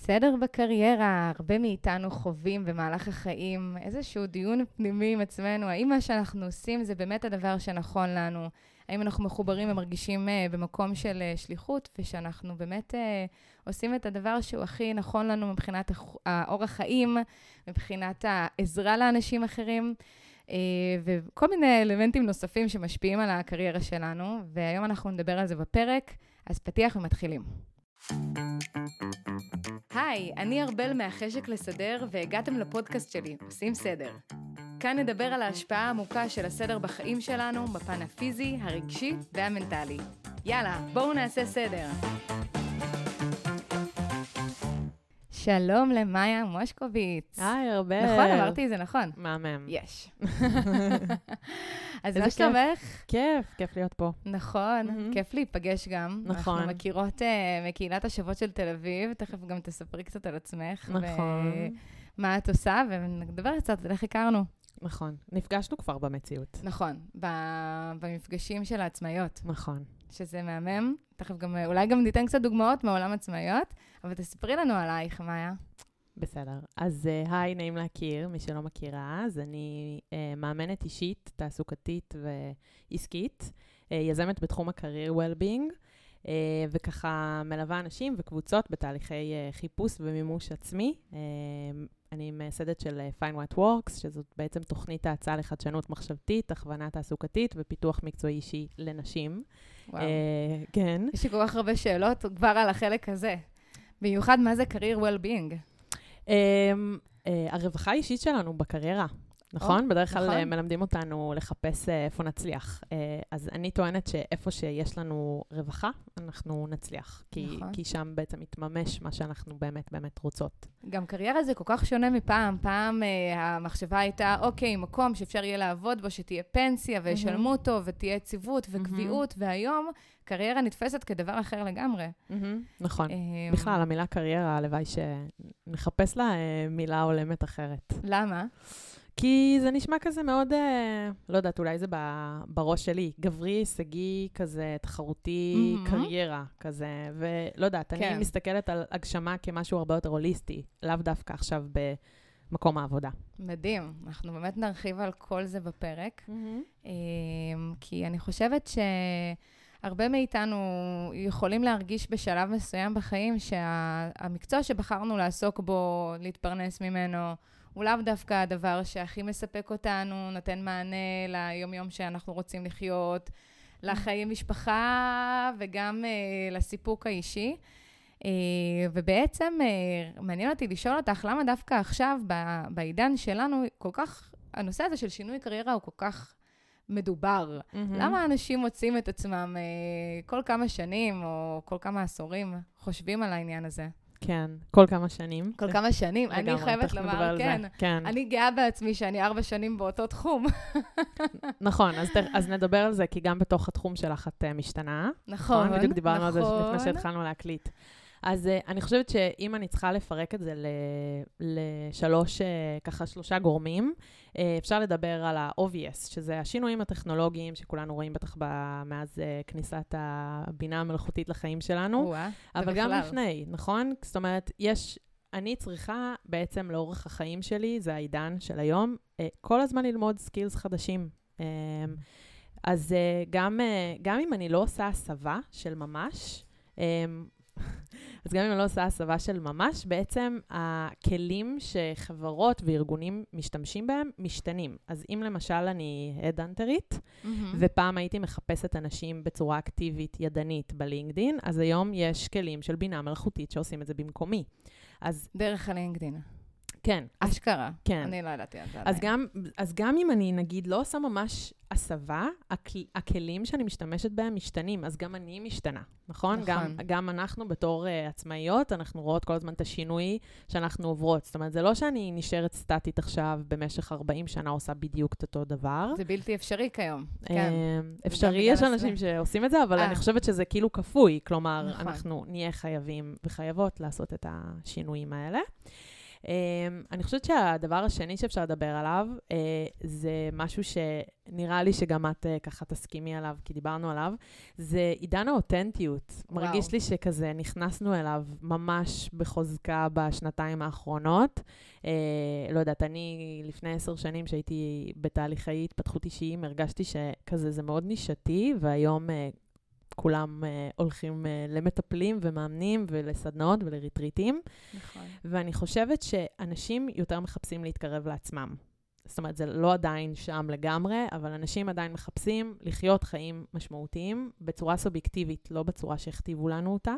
סדר בקריירה, הרבה מאיתנו חווים במהלך החיים איזשהו דיון פנימי עם עצמנו, האם מה שאנחנו עושים זה באמת הדבר שנכון לנו, האם אנחנו מחוברים ומרגישים במקום של שליחות, ושאנחנו באמת עושים את הדבר שהוא הכי נכון לנו מבחינת האורח חיים, מבחינת העזרה לאנשים אחרים, וכל מיני אלמנטים נוספים שמשפיעים על הקריירה שלנו, והיום אנחנו נדבר על זה בפרק, אז פתיח ומתחילים. היי, אני ארבל מהחשק לסדר, והגעתם לפודקאסט שלי, עושים סדר. כאן נדבר על ההשפעה העמוקה של הסדר בחיים שלנו, בפן הפיזי, הרגשי והמנטלי. יאללה, בואו נעשה סדר. שלום למאיה מושקוביץ. היי, ארבל. נכון, אמרתי זה נכון. מהמם. יש. אז מה שלומך? כיף להיות פה. נכון, כיף להיפגש גם. נכון. אנחנו מכירות מקהילת השוות של תל אביב, תכף גם תספרי קצת על עצמך. נכון. ומה את עושה, ונדבר קצת על איך הכרנו. נכון. נפגשנו כבר במציאות. נכון, במפגשים של העצמאיות. נכון. שזה מהמם. תכף גם, אולי גם ניתן קצת דוגמאות מעולם עצמאיות, אבל תספרי לנו עלייך, מאיה. בסדר. אז היי, נעים להכיר, מי שלא מכירה. אז אני מאמנת אישית, תעסוקתית ועסקית, יזמת בתחום הקרייר well-being, וככה מלווה אנשים וקבוצות בתהליכי חיפוש ומימוש עצמי. אני מייסדת של Find What Works, שזאת בעצם תוכנית ההצעה לחדשנות מחשבתית, הכוונה תעסוקתית ופיתוח מקצועי אישי לנשים. וואו. כן. יש לי כל כך הרבה שאלות כבר על החלק הזה. במיוחד, מה זה career well-being? הרווחה האישית שלנו בקריירה, נכון? בדרך כלל נכון. מלמדים אותנו לחפש איפה נצליח. אז אני טוענת שאיפה שיש לנו רווחה, אנחנו נצליח. נכון. כי שם בעצם מתממש מה שאנחנו באמת רוצות. גם קריירה זה כל כך שונה מפעם. פעם המחשבה הייתה, אוקיי, מקום שאפשר יהיה לעבוד בו, שתהיה פנסיה וישלמו אותו, ותהיה יציבות וקביעות, והיום קריירה נתפסת כדבר אחר לגמרי. נכון. בכלל, המילה קריירה, הלוואי שנחפש לה מילה עולמת אחרת. למה? כי זה נשמע כזה מאוד, לא יודעת, אולי זה בראש שלי, גברי, הישגי, כזה, תחרותי, קריירה, כזה, ולא יודעת, אני מסתכלת על הגשמה כמשהו הרבה יותר הוליסטי, לאו דווקא עכשיו במקום העבודה. מדהים, אנחנו באמת נרחיב על כל זה בפרק, כי אני חושבת שהרבה מאיתנו יכולים להרגיש בשלב מסוים בחיים, שהמקצוע שבחרנו לעסוק בו, להתפרנס ממנו, הוא לאו דווקא הדבר שהכי מספק אותנו, נותן מענה ליום-יום שאנחנו רוצים לחיות, לחיי משפחה וגם לסיפוק האישי. ובעצם מעניין אותי לשאול אותך, למה דווקא עכשיו, בעידן שלנו, כל כך, הנושא הזה של שינוי קריירה הוא כל כך מדובר. למה אנשים מוצאים את עצמם כל כמה שנים או כל כמה עשורים חושבים על העניין הזה? כן, כל כמה שנים. כל כמה שנים. אני חייבת לומר, כן. אני גאה בעצמי שאני 4 שנים באותו תחום. נכון, אז נדבר על זה, כי גם בתוך התחום שלך את משתנה. נכון. בדיוק דיברנו על זה לפני שהתחלנו להקליט. אז אני חושבת שאם אני צריכה לפרק את זה לשלושה גורמים, אפשר לדבר על ה-obvious, שזה השינויים הטכנולוגיים שכולנו רואים בטח מאז כניסת הבינה המלאכותית לחיים שלנו, אבל גם לפני, נכון? זאת אומרת, אני צריכה בעצם לאורך החיים שלי, זה העידן של היום, כל הזמן ללמוד סקילס חדשים. אז גם אם אני לא עושה הסבה של ממש, אז גם אם אני לא עושה הסבה של ממש, בעצם הכלים שחברות וארגונים משתמשים בהם משתנים. אז אם למשל אני הדאנטרית, ופעם הייתי מחפשת אנשים בצורה אקטיבית, ידנית בלינקדין, אז היום יש כלים של בינה מלאכותית שעושים את זה במקומי. אז דרך הלינקדין. כן. אשכרה. כן. אני לא ידעתי על זה. אז גם אם אני, נגיד, לא עושה ממש הסבה, הכלים שאני משתמשת בהם משתנים, אז גם אני משתנה, נכון? גם אנחנו בתור עצמאיות, אנחנו רואות כל הזמן את השינוי שאנחנו עוברות. זאת אומרת, זה לא שאני נשארת סטטית עכשיו במשך 40 שנה עושה בדיוק את אותו דבר. זה בלתי אפשרי כיום. כן. אפשרי, יש אנשים שעושים את זה, אבל אני חושבת שזה כאילו כפוי. כלומר, אנחנו נהיה חייבים וחייבות לעשות את השינויים האלה. אני חושבת שהדבר השני שאפשר לדבר עליו, זה משהו שנראה לי שגם את ככה תסכימי עליו, כי דיברנו עליו, זה עידן האותנטיות. וואו. מרגיש לי שכזה נכנסנו אליו ממש בחוזקה בשנתיים האחרונות. לא יודעת, אני לפני 10 שנים שהייתי בתהליכי התפתחות אישיים, הרגשתי שכזה זה מאוד נישתי, והיום כולם הולכים למטפלים ומאמנים ולסדנאות ולריטריטים. נכון. ואני חושבת שאנשים יותר מחפשים להתקרב לעצמם. זאת אומרת, זה לא עדיין שם לגמרי, אבל אנשים עדיין מחפשים לחיות חיים משמעותיים בצורה סובייקטיבית, לא בצורה שהכתיבו לנו אותה.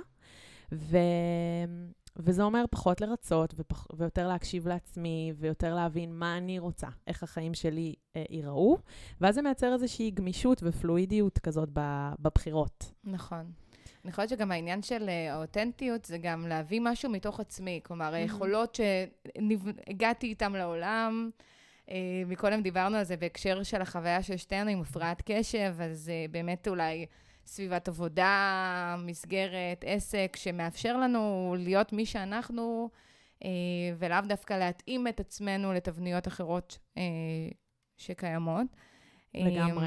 וזה אומר פחות לרצות, ויותר להקשיב לעצמי, ויותר להבין מה אני רוצה, איך החיים שלי ייראו, ואז זה מייצר איזושהי גמישות ופלואידיות כזאת בבחירות. נכון. אני חושבת שגם העניין של האותנטיות, זה גם להביא משהו מתוך עצמי, כלומר, היכולות שהגעתי איתם לעולם, מקודם דיברנו על זה בהקשר של החוויה של שתינו עם הפרעת קשב, אז באמת אולי סביבת עבודה, מסגרת, עסק, שמאפשר לנו להיות מי שאנחנו, ולאו דווקא להתאים את עצמנו לתבניות אחרות שקיימות. לגמרי.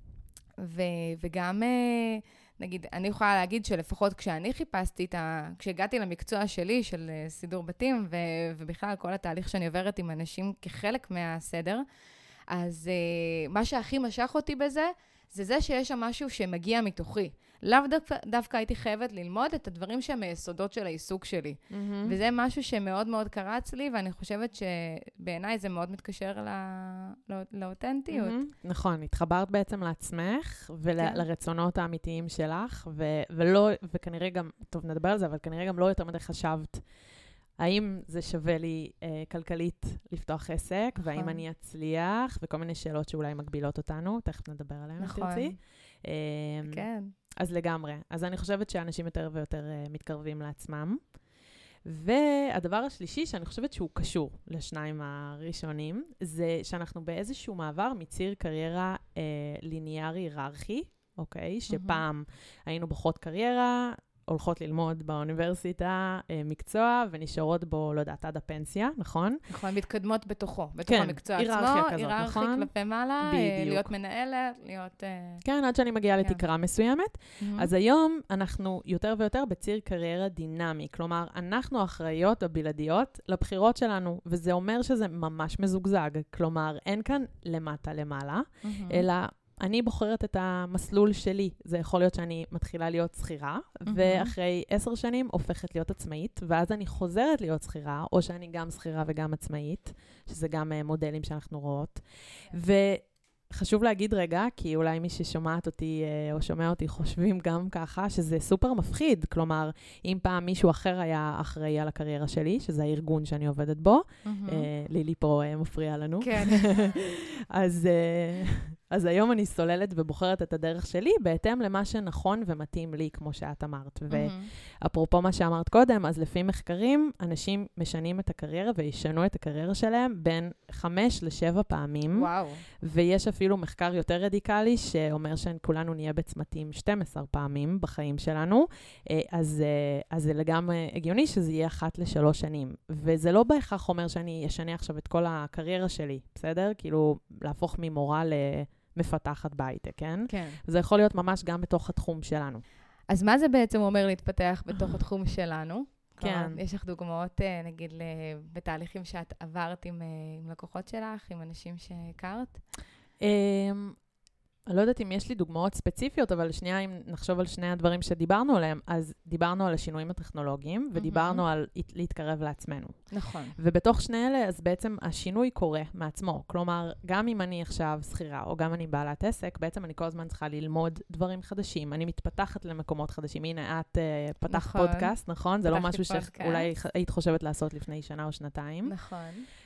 וגם, נגיד, אני יכולה להגיד שלפחות כשאני חיפשתי כשהגעתי למקצוע שלי של סידור בתים, ובכלל כל התהליך שאני עוברת עם אנשים כחלק מהסדר, אז מה שהכי משך אותי בזה, זה שיש שם משהו שמגיע מתוכי. לאו דווקא הייתי חייבת ללמוד את הדברים שהם היסודות של העיסוק שלי. וזה משהו שמאוד מאוד קרץ לי, ואני חושבת שבעיניי זה מאוד מתקשר לאותנטיות. נכון, התחברת בעצם לעצמך ולרצונות האמיתיים שלך, וכנראה גם, טוב נדבר על זה, אבל כנראה גם לא יותר מדי חשבת האם זה שווה לי כלכלית לפתוח עסק, והאם אני אצליח, וכל מיני שאלות שאולי מגבילות אותנו, תכף נדבר עליהן, תרצי. כן. אז לגמרי. אז אני חושבת שאנשים יותר ויותר מתקרבים לעצמם. והדבר השלישי, שאני חושבת שהוא קשור לשניים הראשונים, זה שאנחנו באיזשהו מעבר מציר קריירה ליניארי היררכי, אוקיי? שפעם היינו בוחרות קריירה, הולכות ללמוד באוניברסיטה מקצוע, ונשארות בו, לא יודעת, עד הפנסיה, נכון? נכון, מתקדמות בתוך המקצוע עצמו. היררכיה כזאת, נכון? היררכיה כלפי מעלה, להיות מנהלת, להיות... כן, עד שאני מגיעה לתקרה מסוימת. אז היום אנחנו יותר ויותר בציר קריירה דינמי, כלומר, אנחנו אחראיות הבלעדיות לבחירות שלנו, וזה אומר שזה ממש מזוגזג, כלומר, אין כאן למטה למעלה, אלא אני בוחרת את המסלול שלי. זה יכול להיות שאני מתחילה להיות שכירה, ואחרי 10 שנים הופכת להיות עצמאית, ואז אני חוזרת להיות שכירה, או שאני גם שכירה וגם עצמאית, שזה גם מודלים שאנחנו רואות. וחשוב להגיד רגע, כי אולי מי ששומעת אותי או שומע אותי חושבים גם ככה, שזה סופר מפחיד. כלומר, אם פעם מישהו אחר היה אחראי על הקריירה שלי, שזה הארגון שאני עובדת בו, לילי פה מפריע לנו. כן. אז היום אני סוללת ובוחרת את הדרך שלי, בהתאם למה שנכון ומתאים לי, כמו שאת אמרת. ואפרופו מה שאמרת קודם, אז לפי מחקרים, אנשים משנים את הקריירה וישנו את הקריירה שלהם בין 5 ל7 פעמים. וואו. ויש אפילו מחקר יותר רדיקלי, שאומר שכולנו נהיה בצמתים 12 פעמים בחיים שלנו. אז זה לגמרי הגיוני שזה יהיה 1 ל3 שנים. וזה לא בהכרח אומר שאני אשנה עכשיו את כל הקריירה שלי, בסדר? כאילו, להפוך ממורה מפתחת בהייטק, כן? כן. זה יכול להיות ממש גם בתוך התחום שלנו. אז מה זה בעצם אומר להתפתח בתוך התחום שלנו? כן. כלומר, יש לך דוגמאות, נגיד, בתהליכים שאת עברת עם לקוחות שלך, עם אנשים שהכרת? אני לא יודעת אם יש לי דוגמאות ספציפיות, אבל שנייה, אם נחשוב על שני הדברים שדיברנו עליהם, אז דיברנו על השינויים הטכנולוגיים, ודיברנו על להתקרב לעצמנו. נכון. ובתוך שני אלה, אז בעצם השינוי קורה מעצמו. כלומר, גם אם אני עכשיו שכירה, או גם אני בעלת עסק, בעצם אני כל הזמן צריכה ללמוד דברים חדשים. אני מתפתחת למקומות חדשים. הנה, את פתחת פודקאסט, נכון? זה לא משהו שאולי היית חושבת לעשות לפני שנה או שנתיים. נכון.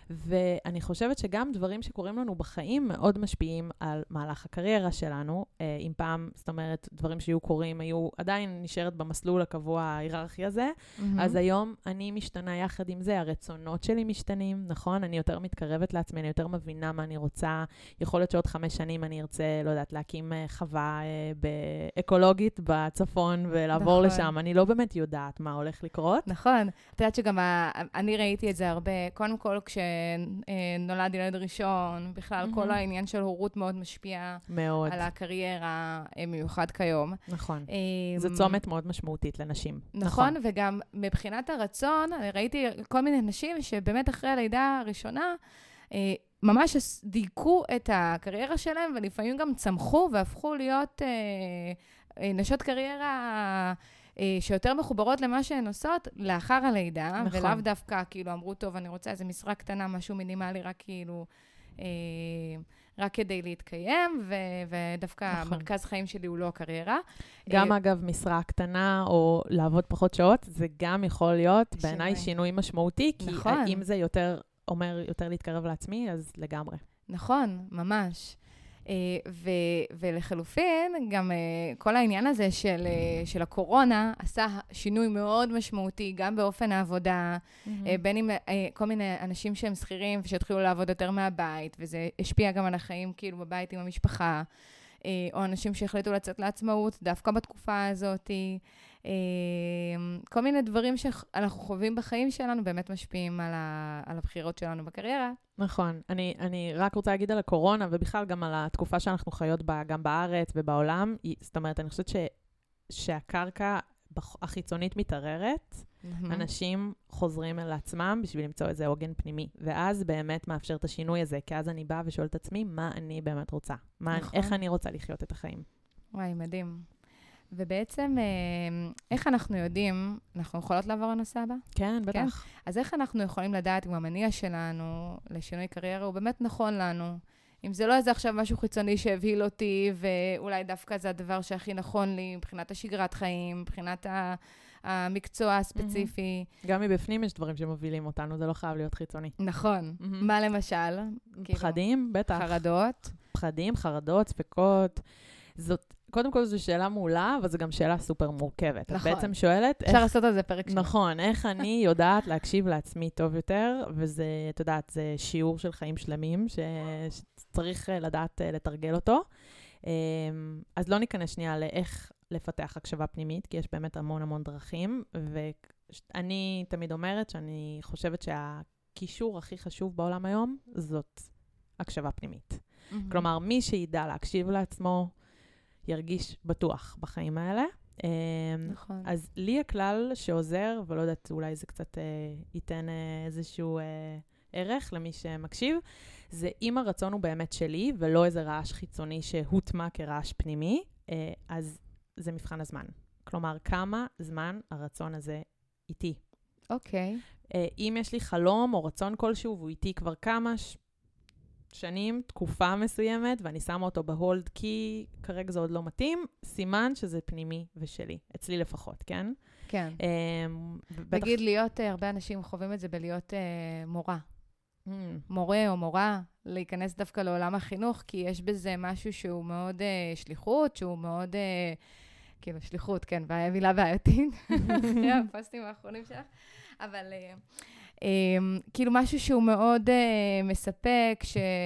ואני חושבת שגם דברים שקורים לנו בחיים מאוד משפיעים על מהלך הקריירה שלנו. אם פעם, זאת אומרת, דברים שיהיו קורים, היו עדיין נשארת במסלול הקבוע ההיררכי הזה, אז היום אני משתנה יחד עם זה, הרצונות שלי משתנים, נכון? אני יותר מתקרבת לעצמי, אני יותר מבינה מה אני רוצה. יכול להיות שעוד 5 שנים אני ארצה, לא יודעת, להקים חווה אקולוגית בצפון ולעבור לשם. אני לא באמת יודעת מה הולך לקרות. נכון. את יודעת שגם אני ראיתי את זה הרבה. קודם כל, כשנולד ילד ראשון, בכלל כל העניין של הורות מאוד משפיע על הקריירה, מיוחד כיום. נכון. זה צומת מאוד משמעותית לנשים. נכון, וגם מבחינת הרצון, ראיתי כל מיני נשים שבאמת אחרי הלידה הראשונה, ממש דייקו את הקריירה שלהם, ולפעמים גם צמחו והפכו להיות נשות קריירה שיותר מחוברות למה שהן עושות לאחר הלידה, נכון. ולאו דווקא כאילו אמרו, טוב, אני רוצה איזו משרה קטנה, משהו מינימלי, רק כאילו, רק כדי להתקיים, ודווקא נכון. מרכז חיים שלי הוא לא הקריירה. גם אגב, משרה קטנה או לעבוד פחות שעות, זה גם יכול להיות בעיניי שינוי משמעותי, כי נכון. אם זה אומר יותר להתקרב לעצמי, אז לגמרי. נכון, ממש. ולחלופין, גם כל העניין הזה של הקורונה עשה שינוי מאוד משמעותי, גם באופן העבודה, בין אם כל מיני אנשים שהם שכירים ושהתחילו לעבוד יותר מהבית, וזה השפיע גם על החיים כאילו בבית עם המשפחה, או אנשים שהחליטו לצאת לעצמאות דווקא בתקופה הזאת. כל מיני דברים שאנחנו חווים בחיים שלנו באמת משפיעים על הבחירות שלנו בקריירה. נכון. אני רק רוצה להגיד על הקורונה, ובכלל גם על התקופה שאנחנו חיות בה, גם בארץ ובעולם. זאת אומרת, אני חושבת שהקרקע החיצונית מתערערת, אנשים חוזרים אל עצמם בשביל למצוא איזה עוגן פנימי, ואז באמת מאפשר את השינוי הזה, כי אז אני באה ושואלת את עצמי, מה אני באמת רוצה? איך אני רוצה לחיות את החיים? וואי, מדהים. ובעצם, איך אנחנו יודעים, אנחנו יכולות לעבור לנושא הבא? כן, בטח. כן? אז איך אנחנו יכולים לדעת אם המניע שלנו לשינוי קריירה הוא באמת נכון לנו? אם זה לא איזה עכשיו משהו חיצוני שהבהיל אותי, ואולי דווקא זה הדבר שהכי נכון לי, מבחינת השגרת חיים, מבחינת המקצוע הספציפי. גם מבפנים יש דברים שמובילים אותנו, זה לא חייב להיות חיצוני. נכון. מה למשל? פחדים, בטח. חרדות. פחדים, חרדות, ספקות. קודם כל זו שאלה מעולה, אבל זו גם שאלה סופר מורכבת. נכון. את בעצם שואלת... אפשר לעשות על זה פרק שני. נכון, איך אני יודעת להקשיב לעצמי טוב יותר, וזה, את יודעת, זה שיעור של חיים שלמים, שצריך לדעת לתרגל אותו. אז לא ניכנס שנייה לאיך לפתח הקשבה פנימית, כי יש באמת המון המון דרכים, ואני תמיד אומרת שאני חושבת שהקישור הכי חשוב בעולם היום, זאת הקשבה פנימית. כלומר, מי שידע להקשיב לעצמו, ירגיש בטוח בחיים האלה. נכון. אז לי הכלל שעוזר, ולא יודעת, אולי זה קצת ייתן איזשהו ערך למי שמקשיב, זה אם הרצון הוא באמת שלי, ולא איזה רעש חיצוני שהוטמע כרעש פנימי, אז זה מבחן הזמן. כלומר, כמה זמן הרצון הזה איתי. אוקיי. אם יש לי חלום או רצון כלשהו, והוא איתי כבר כמה שנים, תקופה מסוימת, ואני שמה אותו בהולד, כי כרגע זה עוד לא מתאים, סימן שזה פנימי ושלי. אצלי לפחות, כן? כן. נגיד להיות, הרבה אנשים חווים את זה בלהיות מורה. מורה או מורה, להיכנס דווקא לעולם החינוך, כי יש בזה משהו שהוא מאוד שליחות, שהוא מאוד, כאילו שליחות, כן, מילה בעייתית, אחרי הפוסטים האחרונים שלך, אבל כאילו משהו שהוא מאוד מספק,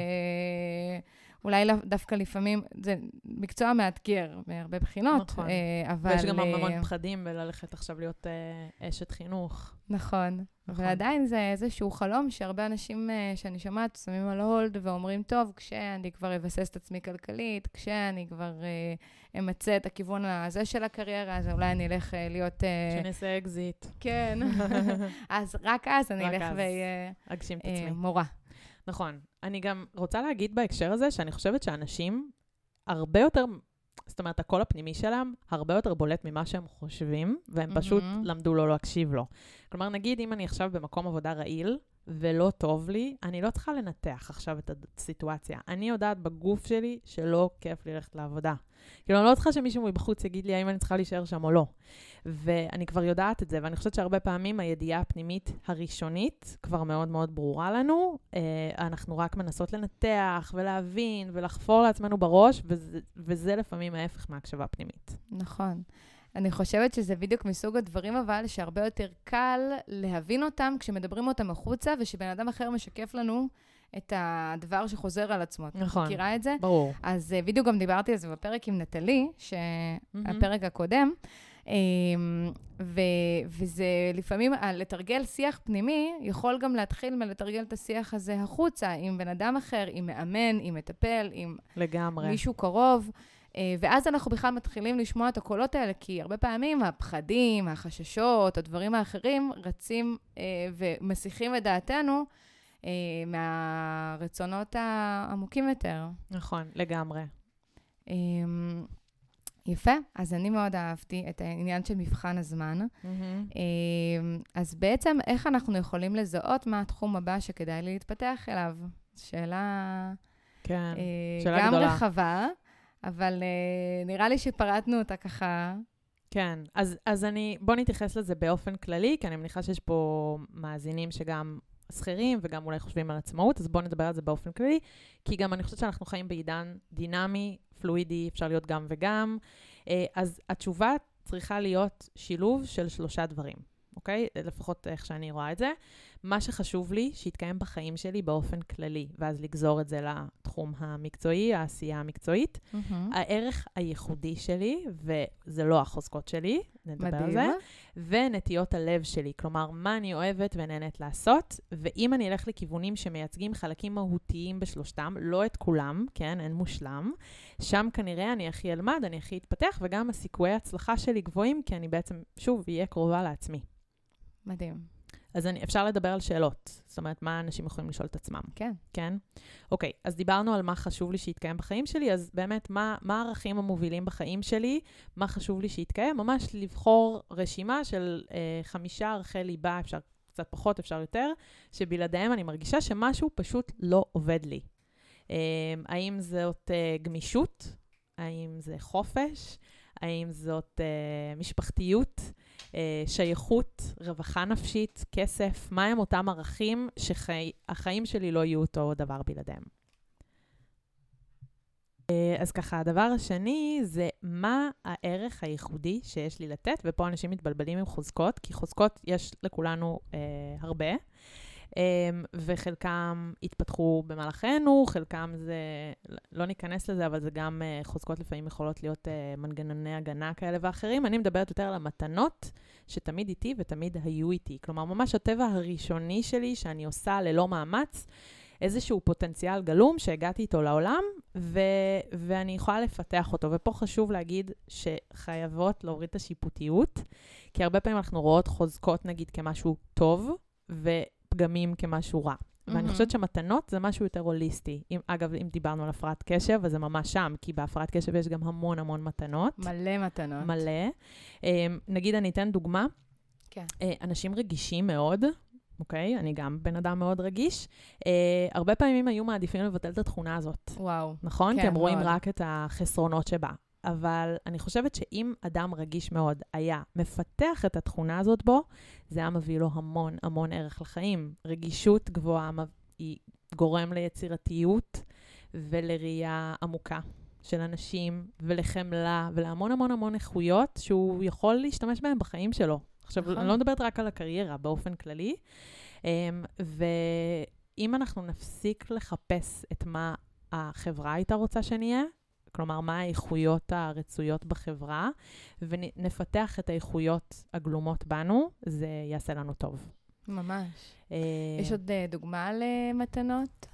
שאולי דווקא לפעמים, זה מקצוע מאתגר מהרבה בחינות, נכון. אבל... ויש גם המון פחדים בללכת עכשיו להיות אשת חינוך. נכון. ועדיין זה איזשהו חלום שהרבה אנשים שאני שומעת שמים על הולד ואומרים, טוב, כשאני כבר אבסס את עצמי כלכלית, כשאני כבר אמצא את הכיוון הזה של הקריירה, אז אולי אני אלך להיות... שנעשה אקזיט. כן. אז רק אז אני אלך אגשים את עצמי. מורה. נכון. אני גם רוצה להגיד בהקשר הזה שאני חושבת שאנשים הרבה יותר... זאת אומרת, הקול הפנימי שלהם הרבה יותר בולט ממה שהם חושבים, והם פשוט למדו לא להקשיב לו. כלומר, נגיד, אם אני עכשיו במקום עבודה רעיל, ולא טוב לי, אני לא צריכה לנתח עכשיו את הסיטואציה. אני יודעת בגוף שלי שלא כיף לי ללכת לעבודה. כאילו, אני לא צריכה שמישהו מבחוץ יגיד לי האם אני צריכה להישאר שם או לא. ואני כבר יודעת את זה, ואני חושבת שהרבה פעמים הידיעה הפנימית הראשונית כבר מאוד מאוד ברורה לנו. אנחנו רק מנסות לנתח ולהבין ולחפור לעצמנו בראש, וזה לפעמים ההפך מהקשבה פנימית. נכון. אני חושבת שזה בדיוק מסוג הדברים, אבל שהרבה יותר קל להבין אותם כשמדברים אותם החוצה, ושבן אדם אחר משקף לנו את הדבר שחוזר על עצמו. נכון. את מכירה את זה? ברור. אז בדיוק גם דיברתי על זה בפרק עם נטלי, הפרק הקודם, וזה לפעמים, לתרגל שיח פנימי, יכול גם להתחיל מלתרגל את השיח הזה החוצה, עם בן אדם אחר, עם מאמן, עם מטפל, עם לגמרי. מישהו קרוב, ואז אנחנו בכלל מתחילים לשמוע את הקולות האלה, כי הרבה פעמים הפחדים, החששות, הדברים האחרים רצים ומסיחים את דעתנו מהרצונות העמוקים יותר. נכון, לגמרי. יפה, אז אני מאוד אהבתי את העניין של מבחן הזמן. אז בעצם איך אנחנו יכולים לזהות מה התחום הבא שכדאי לי להתפתח אליו? שאלה גם גדולה. רחבה. אבל נראה לי שפרטנו אותה ככה. כן, אז בוא נתייחס לזה באופן כללי, כי אני מניחה שיש פה מאזינים שגם שכירים וגם אולי חושבים על עצמאות, אז בוא נדבר על זה באופן כללי, כי גם אני חושבת שאנחנו חיים בעידן דינמי, פלואידי, אפשר להיות גם וגם. אז התשובה צריכה להיות שילוב של 3 דברים, אוקיי? לפחות איך שאני רואה את זה. מה שחשוב לי, שיתקיים בחיים שלי באופן כללי, ואז לגזור את זה לתחום המקצועי, העשייה המקצועית. הערך הייחודי שלי, וזה לא החוזקות שלי, נדבר על זה, ונטיות הלב שלי, כלומר, מה אני אוהבת ונהנית לעשות, ואם אני אלך לכיוונים שמייצגים חלקים מהותיים בשלושתם, לא את כולם, כן, אין מושלם, שם כנראה אני הכי אלמד, אני הכי אתפתח, וגם הסיכויי הצלחה שלי גבוהים, כי אני בעצם, שוב, אהיה קרובה לעצמי. מדהים. אז אפשר לדבר על שאלות. זאת אומרת, מה אנשים יכולים לשאול את עצמם. כן. כן? אוקיי, אז דיברנו על מה חשוב לי שיתקיים בחיים שלי, אז באמת, מה הערכים המובילים בחיים שלי, מה חשוב לי שיתקיים? ממש לבחור רשימה של 5 ערכי ליבה, אפשר קצת פחות, אפשר יותר, שבלעדיהם אני מרגישה שמשהו פשוט לא עובד לי. האם זאת גמישות? האם זה חופש? האם זאת משפחתיות? שייכות, רווחה נפשית, כסף, מה הם אותם ערכים שהחיים שלי לא יהיו אותו דבר בלעדיהם. אז ככה, הדבר השני זה מה הערך הייחודי שיש לי לתת, ופה אנשים מתבלבלים עם חוזקות, כי חוזקות יש לכולנו הרבה, וחלקם התפתחו במהלכנו, חלקם זה, לא ניכנס לזה, אבל זה גם חוזקות לפעמים יכולות להיות מנגנוני הגנה כאלה ואחרים. אני מדברת יותר על המתנות שתמיד איתי ותמיד היו איתי. כלומר, ממש הטבע הראשוני שלי שאני עושה ללא מאמץ, איזשהו פוטנציאל גלום שהגעתי איתו לעולם, ואני יכולה לפתח אותו. ופה חשוב להגיד שחייבות להוריד את השיפוטיות, כי הרבה פעמים אנחנו רואות חוזקות נגיד כמשהו טוב, פגמים כמשהו רע. ואני חושבת שמתנות זה משהו יותר הוליסטי. אגב, אם דיברנו על הפרעת קשב, אז זה ממש שם, כי בהפרעת קשב יש גם המון המון מתנות. מלא מתנות. מלא. נגיד, אני אתן דוגמה. כן. אנשים רגישים מאוד, אוקיי? אני גם בן אדם מאוד רגיש. הרבה פעמים היו מעדיפים לבטל את התכונה הזאת. וואו. נכון? כן, כי הם רואים מאוד. רק את החסרונות שבה. אבל אני חושבת שאם אדם רגיש מאוד היה מפתח את התכונה הזאת בו, זה היה מביא לו המון המון ערך לחיים. רגישות גבוהה היא גורם ליצירתיות ולראייה עמוקה של אנשים ולחמלה ולהמון המון המון איכויות שהוא יכול להשתמש בהם בחיים שלו. עכשיו, אני לא מדברת רק על הקריירה באופן כללי, ואם אנחנו נפסיק לחפש את מה החברה הייתה רוצה שנהיה, כלומר, מה האיכויות הרצויות בחברה, ונפתח את האיכויות הגלומות בנו, זה יעשה לנו טוב. ממש. יש עוד דוגמה למתנות?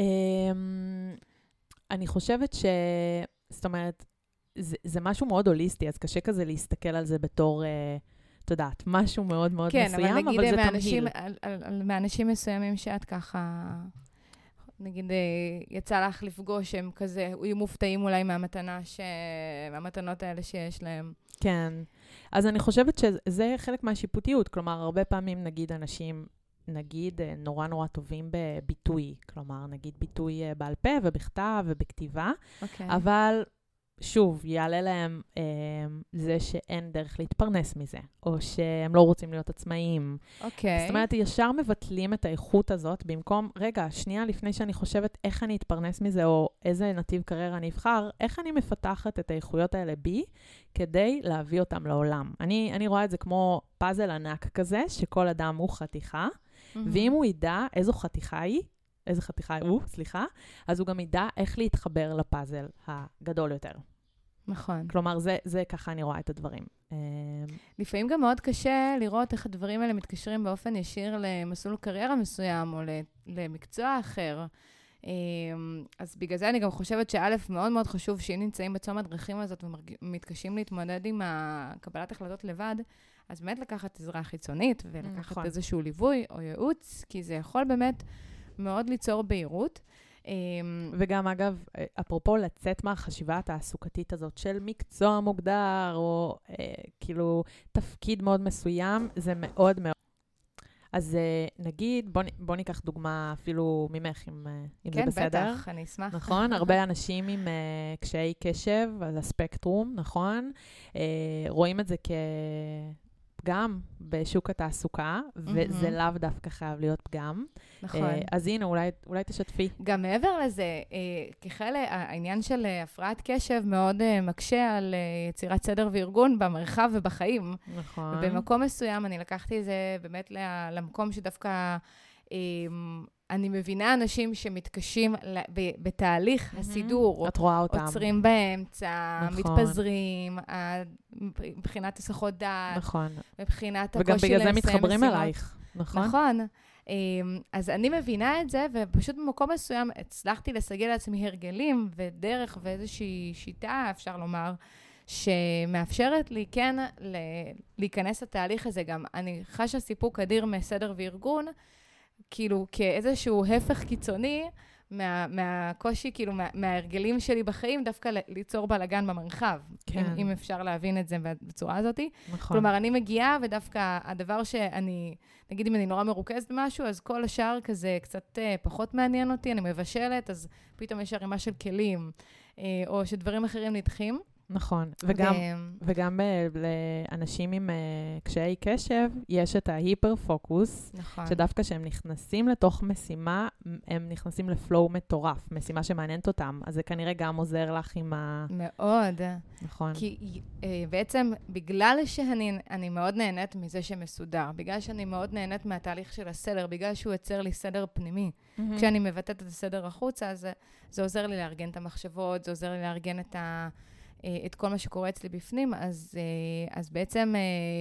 אני חושבת זאת אומרת, זה משהו מאוד הוליסטי, אז קשה כזה להסתכל על זה בתור, את יודעת, משהו מאוד מאוד מסוים, אבל זה תמהיל. כן, מאנשים מסוימים שאת ככה... נגיד, יצא לך לפגוש שהם כזה, יהיו מופתעים אולי מהמתנות האלה שיש להם. כן. אז אני חושבת שזה חלק מהשיפוטיות. כלומר, הרבה פעמים נגיד אנשים נגיד נורא נורא טובים בביטוי, כלומר, נגיד ביטוי בעל פה ובכתב ובכתיבה, אבל שוב, יעלה להם זה שאין דרך להתפרנס מזה, או שהם לא רוצים להיות עצמאיים. זאת אומרת, ישר מבטלים את האיכות הזאת, במקום, רגע, שנייה לפני שאני חושבת איך אני אתפרנס מזה, או איזה נתיב קריירה אני אבחר, איך אני מפתחת את האיכויות האלה בי, כדי להביא אותם לעולם. אני רואה את זה כמו פאזל ענק כזה, שכל אדם הוא חתיכה, ואם הוא ידע איזו חתיכה היא, איזה חתיכה הוא, סליחה, אז הוא גם ידע איך להתחבר לפאזל הגדול יותר. נכון. כלומר, זה ככה אני רואה את הדברים. לפעמים גם מאוד קשה לראות איך הדברים האלה מתקשרים באופן ישיר למסלול קריירה מסוים, או למקצוע אחר. אז בגלל זה אני גם חושבת שא' מאוד מאוד חשוב שאם נמצאים בצום הדרכים הזאת ומתקשים להתמודד עם קבלת החלטות לבד, אז באמת לקחת עזרה חיצונית ולקחת איזשהו ליווי או ייעוץ, כי זה יכול באמת מאוד ליצור בהירות. וגם, אגב, אפרופו לצאת מהחשיבה התעסוקתית הזאת של מקצוע מוגדר, או כאילו תפקיד מאוד מסוים, זה מאוד מאוד. אז נגיד, בוא ניקח דוגמה אפילו ממך, אם זה בסדר. כן, בטח, אני אשמח. נכון? הרבה אנשים עם קשיי קשב, אז הספקטרום, נכון? רואים את זה פגם בשוק התעסוקה, וזה לאו דווקא חייב להיות פגם. נכון. אז הנה, אולי תשתפי. גם מעבר לזה, כחלק, העניין של הפרעת קשב מאוד מקשה על יצירת סדר וארגון במרחב ובחיים. נכון. ובמקום מסוים אני לקחתי את זה באמת למקום שדווקא אני מבינה אנשים שמתקשים בתהליך הסידור. את רואה אותם. עוצרים באמצע, מתפזרים, מבחינת הסחות דעת. נכון. מבחינת הקושי וגם בגלל זה לסיים מתחברים משימות. אלייך, נכון? נכון. אז אני מבינה את זה, ופשוט במקום מסוים הצלחתי לסגל לעצמי הרגלים ודרך ואיזושהי שיטה, אפשר לומר, שמאפשרת לי כן להיכנס לתהליך הזה גם. אני חשה סיפוק אדיר מסדר וארגון, כאילו כאיזשהו הפך קיצוני מהקושי, כאילו מההרגלים שלי בחיים, דווקא ליצור בלגן במרחב. כן. אם אפשר להבין את זה בצורה הזאת. נכון. כלומר, אני מגיעה, ודווקא הדבר שאני, נגיד אם אני נורא מרוכזת במשהו, אז כל השאר כזה קצת פחות מעניין אותי, אני מבשלת, אז פתאום יש ערימה של כלים, או שדברים אחרים נדחים. נכון, וגם לאנשים עם קשיי קשב, יש את ההיפר-פוקוס, נכון. שדווקא כשהם נכנסים לתוך משימה, הם נכנסים לפלואו מטורף, משימה שמעניינת אותם, אז זה כנראה גם עוזר לך עם מאוד. נכון. כי בעצם, בגלל שאני מאוד נהנית מזה שמסודר, בגלל שאני מאוד נהנית מהתהליך של הסדר, בגלל שהוא יוצר לי סדר פנימי, כשאני מבטאת את הסדר החוצה, אז זה עוזר לי לארגן את המחשבות, זה עוזר לי לארגן את כל מה שקורה אצלי בפנים, אז בעצם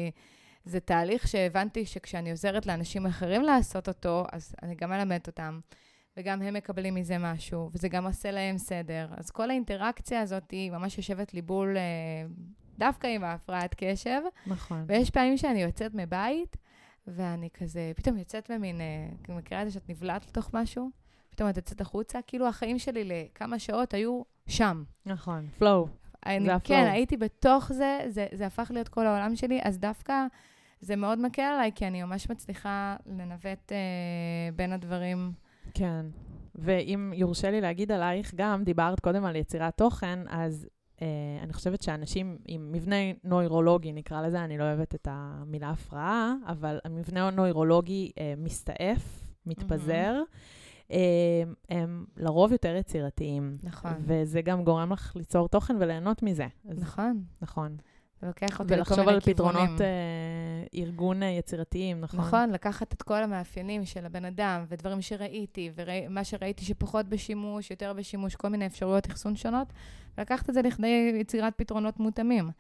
זה תהליך שהבנתי שכשאני עוזרת לאנשים אחרים לעשות אותו, אז אני גם מלמדת אותם, וגם הם מקבלים מזה משהו, וזה גם עושה להם סדר. אז כל האינטראקציה הזאת היא ממש יושבת לי בול דווקא עם ההפרעת קשב. נכון. ויש פעמים שאני יוצאת מבית, ואני כזה, פתאום יוצאת במין, מכירה את זה שאת נבלעת לתוך משהו, פתאום את יוצאת החוצה, כאילו החיים שלי לכמה שעות היו שם. נכון, פלואו. כן, הייתי בתוך זה, זה הפך להיות כל העולם שלי, אז דווקא זה מאוד מקל עליי, כי אני ממש מצליחה לנווט בין הדברים. כן, ואם יורשה לי להגיד עלייך, גם דיברת קודם על יצירת תוכן, אז אני חושבת שאנשים עם מבנה נוירולוגי, נקרא לזה, אני לא אוהבת את המילה הפרעה, אבל המבנה הנוירולוגי מסתעף, מתפזר, הם לרוב יותר יצירתיים. נכון. וזה גם גורם לך ליצור תוכן וליהנות מזה. נכון. נכון. ולוקח אותי לכל מיני כיוונים. ולחשוב על פתרונות ארגון יצירתיים, נכון? נכון, לקחת את כל המאפיינים של הבן אדם, ודברים שראיתי, ומה שראיתי שפחות בשימוש, יותר בשימוש, כל מיני אפשרויות אחסון שונות, ולקחת את זה לכדי יצירת פתרונות מותאמים.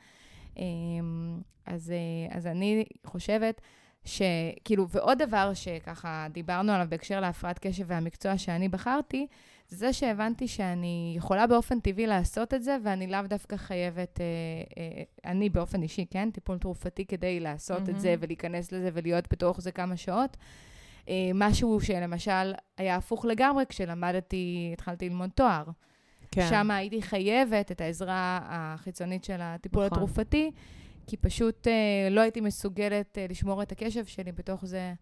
אז אני חושבת שכאילו, ועוד דבר שככה דיברנו עליו בהקשר להפרעת קשב והמקצוע שאני בחרתי, זה שהבנתי שאני יכולה באופן טבעי לעשות את זה, ואני לאו דווקא חייבת, אני באופן אישי, כן? טיפול תרופתי כדי לעשות את זה, ולהיכנס לזה ולהיות בתוך זה כמה שעות. משהו שלמשל היה הפוך לגמרי, כשלמדתי, התחלתי ללמוד תואר. כן. שם הייתי חייבת את העזרה החיצונית של הטיפול התרופתי, כי פשוט לא הייתי מסוגלת לשמור את הקשב שלי בתוך זה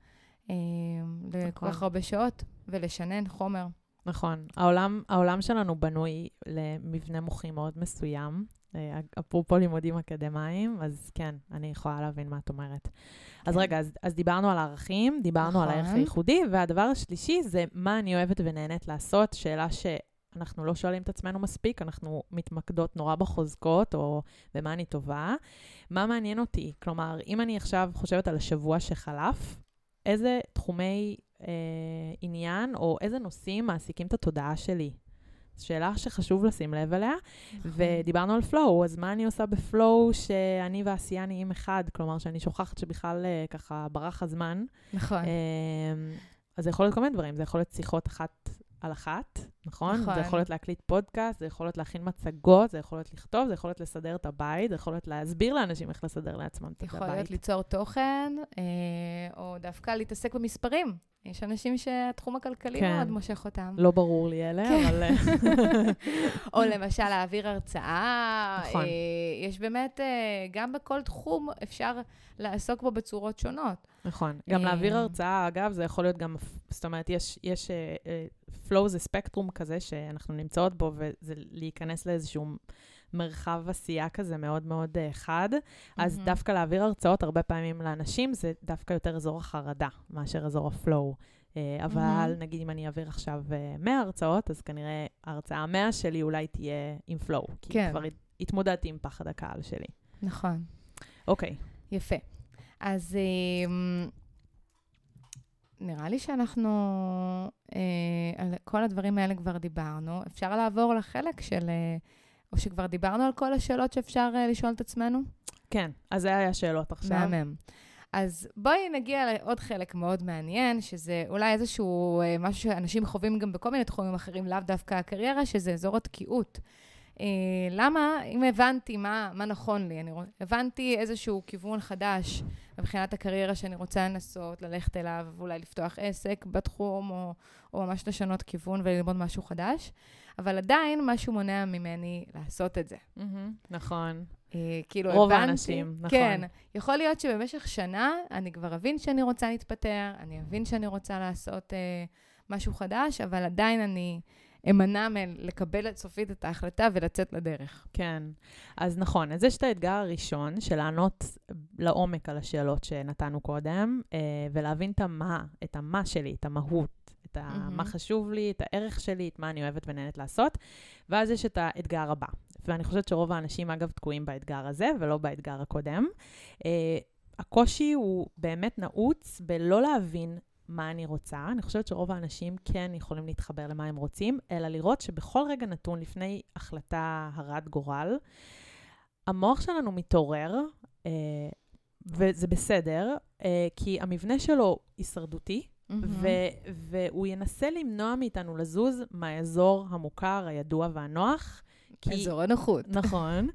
לכל כך הרבה שעות, ולשנן חומר. נכון. העולם שלנו בנוי למבנה מוחי מאוד מסוים, אפרופו לימודים אקדמיים, אז כן, אני יכולה להבין מה את אומרת. אז רגע, אז דיברנו על הערכים, דיברנו על הערך הייחודי, והדבר השלישי זה מה אני אוהבת ונהנית לעשות, שאלה שאנחנו לא שואלים את עצמנו מספיק, אנחנו מתמקדות נורא בחוזקות, או במה אני טובה. מה מעניין אותי? כלומר, אם אני עכשיו חושבת על השבוע שחלף, איזה תחומי עניין, או איזה נושאים מעסיקים את התודעה שלי? זו שאלה שחשוב לשים לב אליה, ודיברנו על פלואו, אז מה אני עושה בפלואו שאני והעשייה נהיים אחד? כלומר, שאני שוכחת שבכלל ככה ברח הזמן. נכון. אז זה יכול להיות כל מיני דברים, זה יכול להיות שיחות אחת על אחת, נכון? זה יכול להיות להקליט פודקאסט, זה יכול להיות להכין מצגות, זה יכול להיות לכתוב, זה יכול להיות לסדר את הבית, זה יכול להיות להסביר לאנשים איך לסדר לעצמם את הבית. יכול להיות ליצור תוכן, או דווקא להתעסק במספרים. יש אנשים שהתחום הכלכלי מאוד מושך אותם. לא ברור לי אלה, אבל... או למשל להעביר הרצאה. יש באמת, גם בכל תחום אפשר לעסוק בו בצורות שונות. נכון. גם להעביר הרצאה, אגב, זה יכול להיות גם... זאת אומרת, יש flow זה ספקטרום כזה שאנחנו נמצאות בו, וזה להיכנס לאיזשהו מרחב עשייה כזה מאוד מאוד חד. אז דווקא להעביר הרצאות הרבה פעמים לאנשים, זה דווקא יותר אזור החרדה, מאשר אזור הפלואו. אבל נגיד אם אני אעביר עכשיו 100 הרצאות, אז כנראה ההרצאה 100 שלי אולי תהיה עם פלואו. כי כבר התמודדתי עם פחד הקהל שלי. נכון. אוקיי. יפה. אז נראה לי שאנחנו, על כל הדברים האלה כבר דיברנו. אפשר לעבור לחלק של... או שכבר דיברנו על כל השאלות שאפשר לשאול את עצמנו? כן, אז זה היה שאלות עכשיו. מהמם. אז בואי נגיע לעוד חלק מאוד מעניין, שזה אולי איזשהו משהו שאנשים חווים גם בכל מיני תחומים אחרים, לאו דווקא הקריירה, שזה אזור התקיעות. למה? אם הבנתי מה נכון לי, הבנתי איזשהו כיוון חדש מבחינת הקריירה שאני רוצה לנסות, ללכת אליו, ואולי לפתוח עסק בתחום, או ממש לשנות כיוון וללמוד משהו חדש, אבל עדיין משהו מונע ממני לעשות את זה. נכון. כאילו רוב הבנתי, האנשים, נכון. כן, יכול להיות שבמשך שנה אני כבר אבין שאני רוצה להתפטר, אני אבין שאני רוצה לעשות משהו חדש, אבל עדיין אני אמנע לקבל סופית את ההחלטה ולצאת לדרך. כן, אז נכון, אז יש את האתגר הראשון של לענות לעומק על השאלות שנתנו קודם, ולהבין את המה שלי, את המהות, את מה חשוב לי, את הערך שלי, את מה אני אוהבת ונהנית לעשות, ואז יש את האתגר הבא. ואני חושבת שרוב האנשים, אגב, תקועים באתגר הזה, ולא באתגר הקודם. הקושי הוא באמת נעוץ בלא להבין מה אני רוצה. אני חושבת שרוב האנשים כן יכולים להתחבר למה הם רוצים, אלא לראות שבכל רגע נתון לפני החלטה הרת גורל, המוח שלנו מתעורר, וזה בסדר, כי המבנה שלו הישרדותי, והוא ינסה למנוע מאיתנו לזוז מהאזור המוכר, הידוע והנוח. אזור הנוחות. נכון.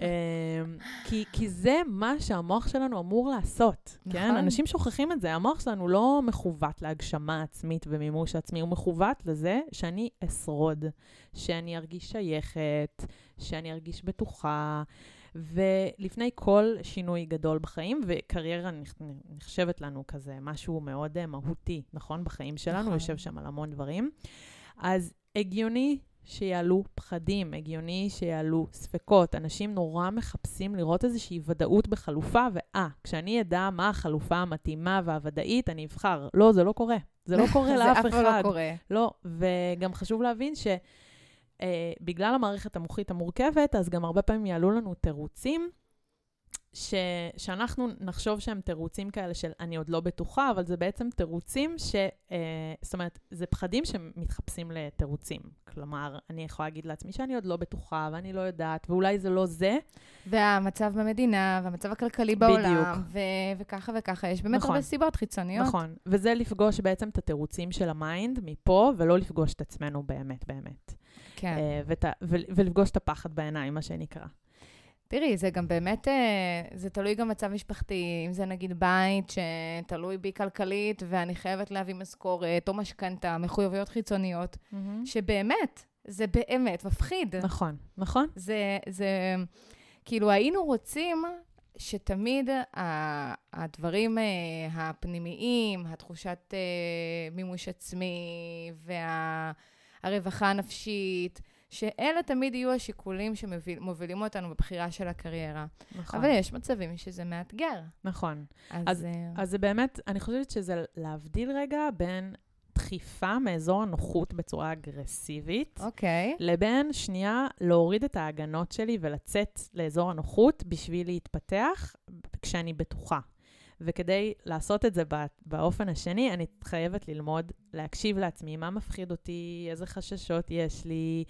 כי זה מה שהמוח שלנו אמור לעשות. כן? אנשים שוכחים את זה. המוח שלנו לא מכוות להגשמה עצמית ומימוש עצמי, הוא מכוות לזה שאני אשרוד, שאני ארגיש שייכת, שאני ארגיש בטוחה, ולפני כל שינוי גדול בחיים, וקריירה נחשבת לנו כזה משהו מאוד מהותי, נכון? בחיים שלנו, יושב שם על המון דברים. אז הגיוני שיעלו פחדים, הגיוני שיעלו ספקות. אנשים נורא מחפשים לראות איזושהי ודאות בחלופה, כשאני אדע מה החלופה המתאימה והוודאית, אני אבחר. לא, זה לא קורה. זה לא קורה לאף אחד. זה אף לא קורה. לא, וגם חשוב להבין בגלל המערכת המוחית המורכבת, אז גם הרבה פעמים יעלו לנו תירוצים, שאנחנו נחשוב שהם תירוצים כאלה של אני עוד לא בטוחה, אבל זה בעצם תירוצים זאת אומרת, זה פחדים שמתחפשים לתירוצים. כלומר, אני יכולה להגיד לעצמי שאני עוד לא בטוחה, ואני לא יודעת, ואולי זה לא זה. והמצב במדינה, והמצב הכלכלי בעולם, וככה וככה. יש באמת הרבה סיבות חיצוניות. נכון, וזה לפגוש בעצם את התירוצים של המיינד מפה, ולא לפגוש את עצמנו באמת, באמת. כן. ולפגוש את הפחד בעיניים, מה שנקרא. תראי, זה גם באמת, זה תלוי גם מצב משפחתי, אם זה נגיד בית שתלוי בי כלכלית, ואני חייבת להביא משכורת, או משכנתה, מחויבויות חיצוניות, שבאמת, זה באמת מפחיד. נכון, נכון. זה, כאילו, היינו רוצים שתמיד הדברים הפנימיים, התחושת מימוש עצמי והרווחה הנפשית, שאלה תמיד יהיו השיקולים שמובילים אותנו בבחירה של הקריירה. נכון. אבל יש מצבים שזה מאתגר. נכון. אז זה באמת, אני חושבת שזה להבדיל רגע בין דחיפה מאזור הנוחות בצורה אגרסיבית, לבין שנייה להוריד את ההגנות שלי ולצאת לאזור הנוחות בשביל להתפתח כשאני בטוחה. וכדי לעשות את זה באופן השני, אני חייבת ללמוד, להקשיב לעצמי, מה מפחיד אותי, איזה חששות יש לי,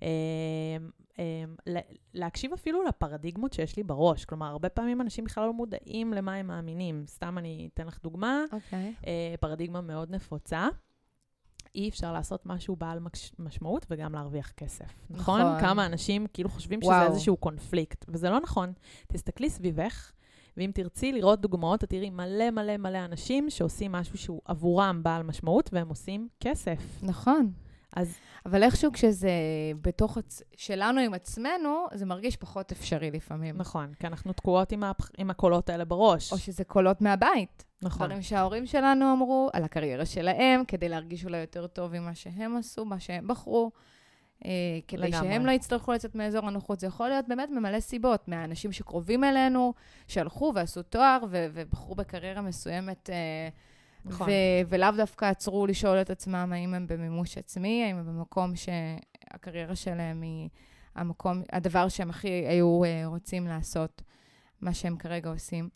להקשיב אפילו לפרדיגמות שיש לי בראש. כלומר, הרבה פעמים אנשים בכלל לא מודעים למה הם מאמינים. סתם אני אתן לך דוגמה, פרדיגמה מאוד נפוצה. אי אפשר לעשות משהו בעל משמעות וגם להרוויח כסף. נכון? כמה אנשים כאילו חושבים שזה איזשהו קונפליקט, וזה לא נכון. תסתכלי סביבך, ואם תרצי לראות דוגמאות, את תראי מלא מלא מלא אנשים שעושים משהו שהוא עבורם בעל משמעות, והם עושים כסף. נכון. אבל איכשהו כשזה בתוך שלנו עם עצמנו, זה מרגיש פחות אפשרי לפעמים. נכון, כי אנחנו תקועות עם הקולות האלה בראש. או שזה קולות מהבית. נכון. דברים שההורים שלנו אמרו על הקריירה שלהם, כדי להרגיש אולי יותר טוב עם מה שהם עשו, מה שהם בחרו. כדי שהם לא יצטרכו לצאת מאזור הנוחות. זה יכול להיות באמת ממלא סיבות, מהאנשים שקרובים אלינו, שהלכו ועשו תואר ובחרו בקריירה מסוימת, נכון. ולאו דווקא עצרו לשאול את עצמם האם הם במימוש עצמי, האם הם במקום שהקריירה שלהם היא הדבר שהם הכי היו רוצים לעשות, מה שהם כרגע עושים.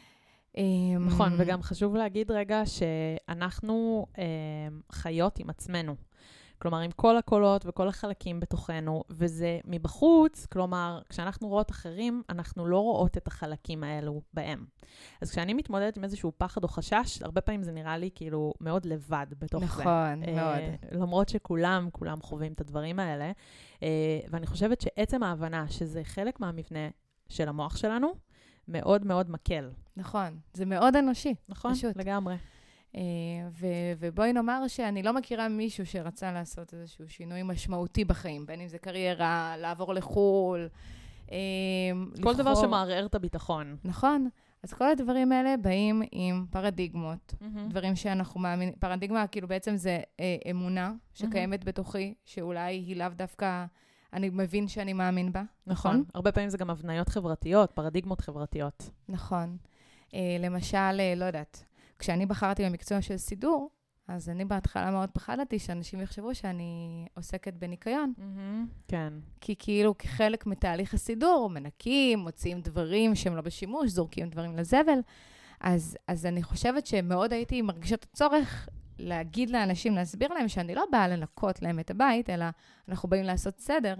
נכון, וגם חשוב להגיד רגע שאנחנו חיות עם עצמנו. כלומר, עם כל הקולות וכל החלקים בתוכנו, וזה מבחוץ, כלומר, כשאנחנו רואות אחרים, אנחנו לא רואות את החלקים האלו בהם. אז כשאני מתמודדת עם איזשהו פחד או חשש, הרבה פעמים זה נראה לי כאילו מאוד לבד בתוך נכון, זה. נכון, מאוד. למרות שכולם חווים את הדברים האלה. ואני חושבת שעצם ההבנה שזה חלק מהמבנה של המוח שלנו, מאוד מאוד מקל. נכון, זה מאוד אנושי. נכון, פשוט. לגמרי. ובואי נאמר שאני לא מכירה מישהו שרצה לעשות איזשהו שינוי משמעותי בחיים, בין אם זה קריירה, לעבור לחול, כל דבר שמערער את הביטחון. נכון. אז כל הדברים האלה באים עם פרדיגמות, דברים שאנחנו מאמינים, פרדיגמה כאילו בעצם זה אמונה שקיימת בתוכי, שאולי היא לאו דווקא, אני מבין שאני מאמין בה. נכון. הרבה פעמים זה גם הבניות חברתיות, פרדיגמות חברתיות. נכון. למשל, לא יודעת, כשאני בחרתי במקצוע של סידור, אז אני בהתחלה מאוד פחדתי שאנשים יחשבו שאני עוסקת בניקיון. כן. כי כאילו כחלק מתהליך הסידור, מנקים, מוציאים דברים שהם לא בשימוש, זורקים דברים לזבל. אז אני חושבת שמאוד הייתי מרגישת הצורך להגיד לאנשים, להסביר להם שאני לא באה לנקות להם את הבית, אלא אנחנו באים לעשות סדר.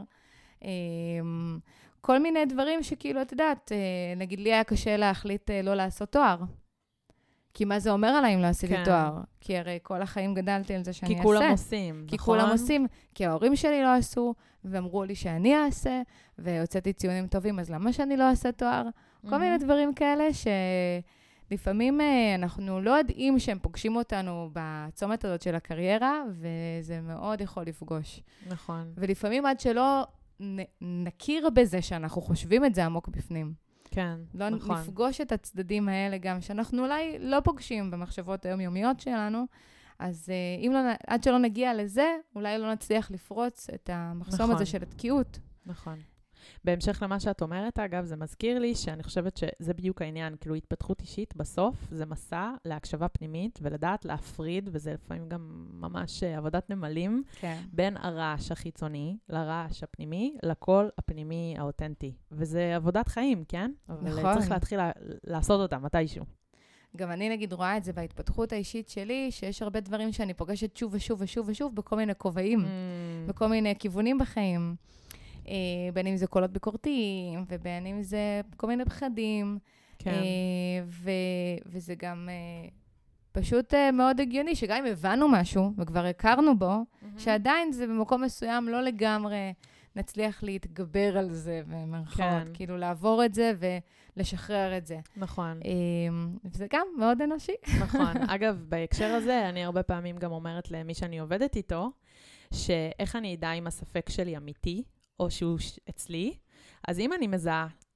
כל מיני דברים שכאילו, את יודעת, נגיד לי היה קשה להחליט לא לעשות תואר. כי מה זה אומר עליי אם לא עשיתי תואר? כי הרי כל החיים גדלתי על זה שאני אעשה. כי כולם עושים, כי כולם עושים, כי ההורים שלי לא עשו, ואמרו לי שאני אעשה, והוצאתי ציונים טובים, אז למה שאני לא אעשה תואר? כל מיני דברים כאלה שלפעמים אנחנו לא יודעים שהם פוגשים אותנו בצומת הזאת של הקריירה, וזה מאוד יכול לפגוש. נכון. ולפעמים עד שלא נכיר בזה שאנחנו חושבים את זה עמוק בפנים. כן, לא נכון. נפגוש את הצדדים האלה גם, שאנחנו אולי לא פוגשים במחשבות היומיומיות שלנו, אז עד שלא נגיע לזה, אולי לא נצליח לפרוץ את המחסום נכון. הזה של התקיעות. נכון. בהמשך למה שאת אומרת, אגב, זה מזכיר לי שאני חושבת שזה בדיוק העניין, כאילו התפתחות אישית בסוף, זה מסע להקשבה פנימית, ולדעת להפריד, וזה לפעמים גם ממש עבודת נמלים, כן. בין הרעש החיצוני לרעש הפנימי, לקול הפנימי האותנטי. וזה עבודת חיים, כן? נכון. אבל צריך להתחיל לעשות אותה מתישהו. גם אני נגיד רואה את זה בהתפתחות האישית שלי, שיש הרבה דברים שאני פוגשת שוב ושוב ושוב ושוב, בכל מיני כובעים, בכל מיני כיוונים בחיים. בין אם זה קולות ביקורתיים, ובין אם זה כל מיני פחדים. כן. וזה גם פשוט מאוד הגיוני, שגם אם הבנו משהו, וכבר הכרנו בו, שעדיין זה במקום מסוים לא לגמרי נצליח להתגבר על זה, במרכאות, כאילו לעבור את זה ולשחרר את זה. נכון. וזה גם מאוד אנושי. נכון. אגב, בהקשר הזה, אני הרבה פעמים גם אומרת למי שאני עובדת איתו, שאיך אני אדע אם הספק שלי אמיתי, או שהוא אצלי, אז אם אני מזהה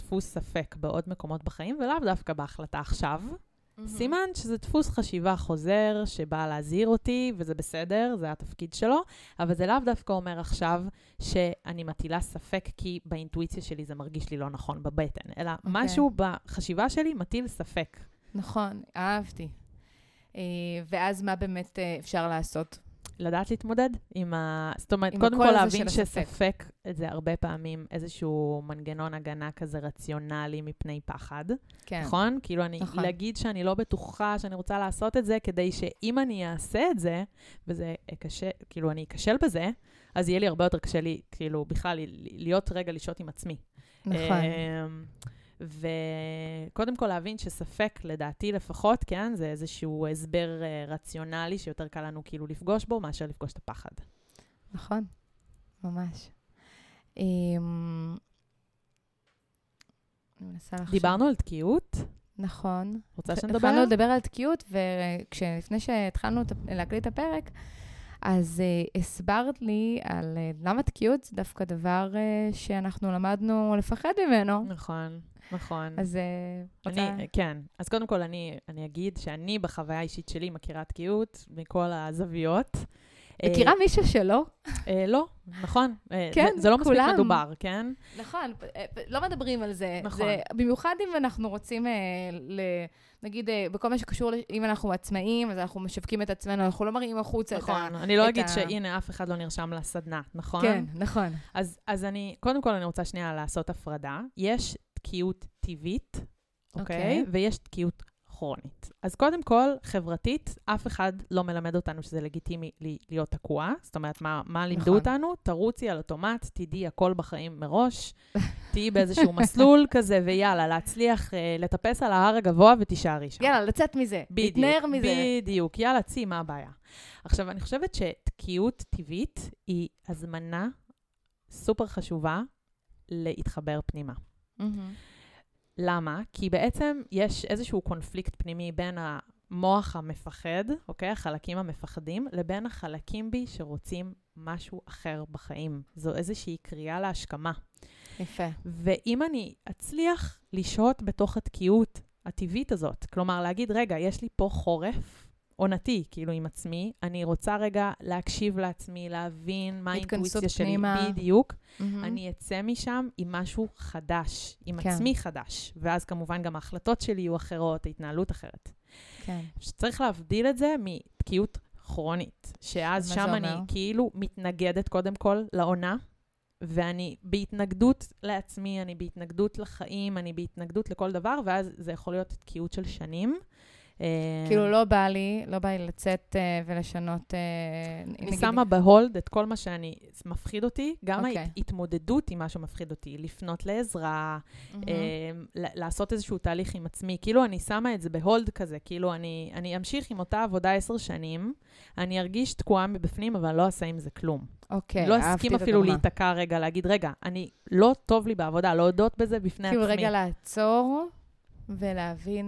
דפוס ספק בעוד מקומות בחיים, ולאו דווקא בהחלטה עכשיו. סימן שזה דפוס חשיבה חוזר, שבא להזהיר אותי, וזה בסדר, זה התפקיד שלו, אבל זה לאו דווקא אומר עכשיו שאני מטילה ספק, כי באינטואיציה שלי זה מרגיש לי לא נכון בבטן, אלא משהו בחשיבה שלי מטיל ספק. נכון, אהבתי. ואז מה באמת אפשר לעשות? לדעת להתמודד עם זאת אומרת, קודם כל להבין שספק זה הרבה פעמים איזשהו מנגנון הגנה כזה רציונלי מפני פחד. כן. נכון? כאילו אני להגיד שאני לא בטוחה שאני רוצה לעשות את זה, כדי שאם אני אעשה את זה, וזה קשה, כאילו אני אקשל בזה, אז יהיה לי הרבה יותר קשה לי, כאילו בכלל להיות רגע לשהות עם עצמי. נכון. וקודם כל להבין שספק, לדעתי לפחות, כן, זה איזשהו הסבר רציונלי שיותר קל לנו כאילו לפגוש בו, מאשר לפגוש את הפחד. נכון, ממש. דיברנו על תקיעות? נכון. רוצה שנדבר? התחלנו לדבר על תקיעות, ולפני שהתחלנו להקליט את הפרק, אז הסברת לי על למה תקיעות זה דווקא דבר שאנחנו למדנו לפחד ממנו. נכון. נכון. אז כן. אז קודם כל אני אגיד שאני בחוויה האישית שלי מכירה תקיעות מכל הזוויות. מכירה מישהו שלא? לא, נכון. כן, זה לא מספיק מדובר, כן? נכון, לא מדברים על זה. נכון. במיוחד אם אנחנו רוצים, נגיד, בכל מה שקשור, אם אנחנו עצמאים, אז אנחנו משווקים את עצמנו, אנחנו לא מראים החוצה את ה... נכון, אני לא אגיד שהנה, אף אחד לא נרשם לסדנה, נכון? כן, נכון. אז קודם כל אני רוצה שנייה לעשות הפרדה. יש תקיעות טבעית, אוקיי? ויש תקיעות כרונית. אז קודם כל, חברתית, אף אחד לא מלמד אותנו שזה לגיטימי להיות תקוע. זאת אומרת, מה לימדו אותנו? תרוצי על אוטומט, תדעי הכל בחיים מראש, תהיי באיזשהו מסלול כזה, ויאללה, להצליח לטפס על ההר הגבוה ותישארי שם. יאללה, לצאת מזה, להתנער מזה. בדיוק, יאללה, צי, מה הבעיה? עכשיו, אני חושבת שתקיעות טבעית היא הזמנה סופר חשובה להתחבר פנימה. למה? כי בעצם יש איזשהו קונפליקט פנימי בין המוח המפחד, אוקיי? החלקים המפחדים, לבין החלקים בי שרוצים משהו אחר בחיים. זו איזושהי קריאה להשכמה. יפה. ואם אני אצליח לשהות בתוך התקיעות הטבעית הזאת, כלומר להגיד, רגע, יש לי פה חורף, עונתי, כאילו עם עצמי, אני רוצה רגע להקשיב לעצמי, להבין מה האינטואיציה שלי בדיוק. אני אצא משם עם משהו חדש, עם עצמי חדש. ואז כמובן גם ההחלטות שלי יהיו אחרות, ההתנהלות אחרת. כן. שצריך להבדיל את זה מתקיעות כרונית, שאז שם אני כאילו מתנגדת קודם כל לעונה, ואני בהתנגדות לעצמי, אני בהתנגדות לחיים, אני בהתנגדות לכל דבר, ואז זה יכול להיות תקיעות של שנים. כאילו לא בא לי לצאת ולשנות. אני שמה בהולד את כל מה שאני מפחיד אותי, גם ההתמודדות עם מה שמפחיד אותי, לפנות לעזרה, לעשות איזשהו תהליך עם עצמי, כאילו אני שמה את זה בהולד כזה, כאילו אני אמשיך עם אותה עבודה 10 שנים, אני ארגיש תקועה מבפנים, אבל לא אעשה עם זה כלום. אוקיי, לא אסכים אפילו להתעקע רגע, להגיד, רגע, אני לא טוב לי בעבודה, לא יודעות בזה בפני עצמי. כאילו רגע לעצור ולהבין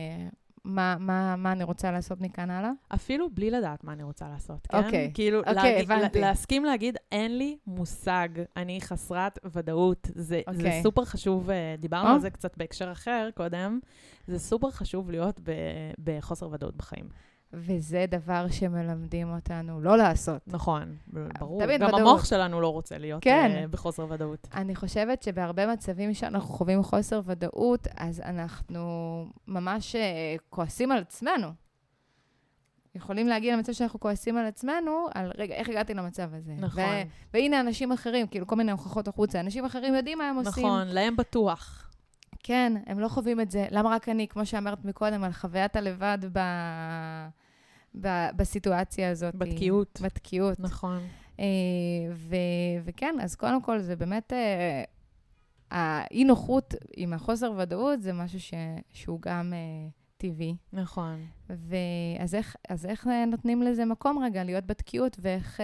מה אני רוצה לעשות מכאן הלאה? אפילו בלי לדעת מה אני רוצה לעשות, כן? אוקיי, כאילו, הבנתי. להסכים להגיד, אין לי מושג, אני חסרת ודאות. זה סופר חשוב, דיברנו על זה קצת בהקשר אחר קודם, זה סופר חשוב להיות בחוסר ודאות בחיים. וזה דבר שמלמדים אותנו לא לעשות. נכון, ברור. גם המוח שלנו לא רוצה להיות בחוסר ודאות. אני חושבת שבהרבה מצבים שאנחנו חווים חוסר ודאות, אז אנחנו ממש כועסים על עצמנו. יכולים להגיע למצב שאנחנו כועסים על עצמנו, על רגע, איך הגעתי למצב הזה? נכון. והנה אנשים אחרים, כאילו כל מיני הוכחות החוצה, אנשים אחרים יודעים מה הם עושים. נכון, להם בטוח. כן, הם לא חווים את זה. למה רק אני, כמו שאמרת מקודם, על חוויית הלבד בסיטואציה הזאת. בתקיעות. בתקיעות. נכון. וכן, אז קודם כל זה באמת, האי-נוחות עם החוסר ודאות זה משהו שהוא גם טבעי. נכון. אז איך נותנים לזה מקום רגע, להיות בתקיעות,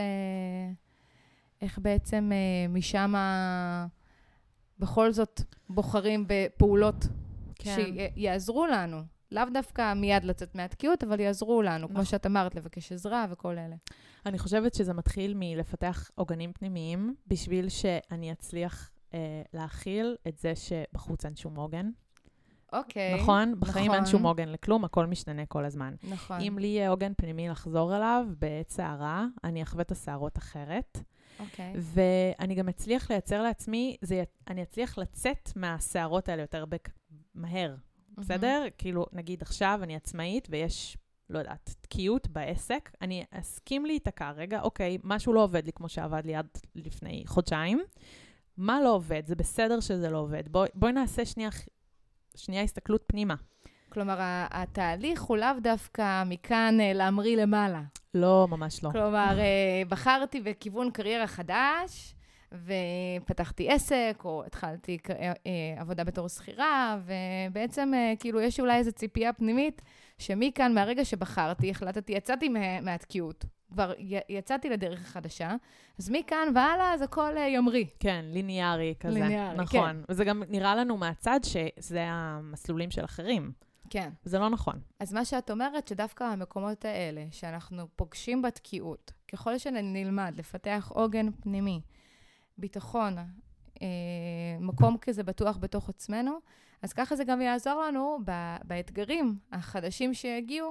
ואיך בעצם משם בכל זאת בוחרים בפעולות שיעזרו לנו. לאו דווקא מיד לצאת מהתקיעות, אבל יעזרו לנו, כמו שאת אמרת, לבקש עזרה וכל אלה. אני חושבת שזה מתחיל מלפתח עוגנים פנימיים, בשביל שאני אצליח להכיל את זה שבחוץ אין שום עוגן. אוקיי. נכון? בחיים אין שום עוגן לכלום, הכל משתנה כל הזמן. נכון. אם לי יהיה עוגן פנימי לחזור אליו בעת שערה, אני אחווה את השערות אחרת. אוקיי. ואני גם אצליח לייצר לעצמי, אני אצליח לצאת מהשערות האלה יותר מהר. בסדר? כאילו, נגיד עכשיו אני עצמאית ויש, לא יודעת, תקיעות בעסק, אני אסכים להיתקע רגע, אוקיי, משהו לא עובד לי כמו שעבד לי עד לפני חודשיים. מה לא עובד? זה בסדר שזה לא עובד. בואי נעשה שנייה הסתכלות פנימה. כלומר, התהליך הוא לאו דווקא מכאן להמריא למעלה. לא, ממש לא. כלומר, בחרתי בכיוון קריירה חדש, ופתחתי עסק, או התחלתי עבודה בתור שכירה, ובעצם כאילו יש אולי איזו ציפייה פנימית, שמכאן, מהרגע שבחרתי, החלטתי, יצאתי מהתקיעות. כבר יצאתי לדרך חדשה, אז מכאן והלאה אז הכל ימריא. כן, ליניארי כזה. ליניארי, נכון. כן. וזה גם נראה לנו מהצד שזה המסלולים של אחרים. כן. זה לא נכון. אז מה שאת אומרת, שדווקא המקומות האלה, שאנחנו פוגשים בתקיעות, ככל שנלמד לפתח עוגן פנימי, ביטחון, מקום כזה בטוח בתוך עצמנו, אז ככה זה גם יעזור לנו באתגרים החדשים שיגיעו,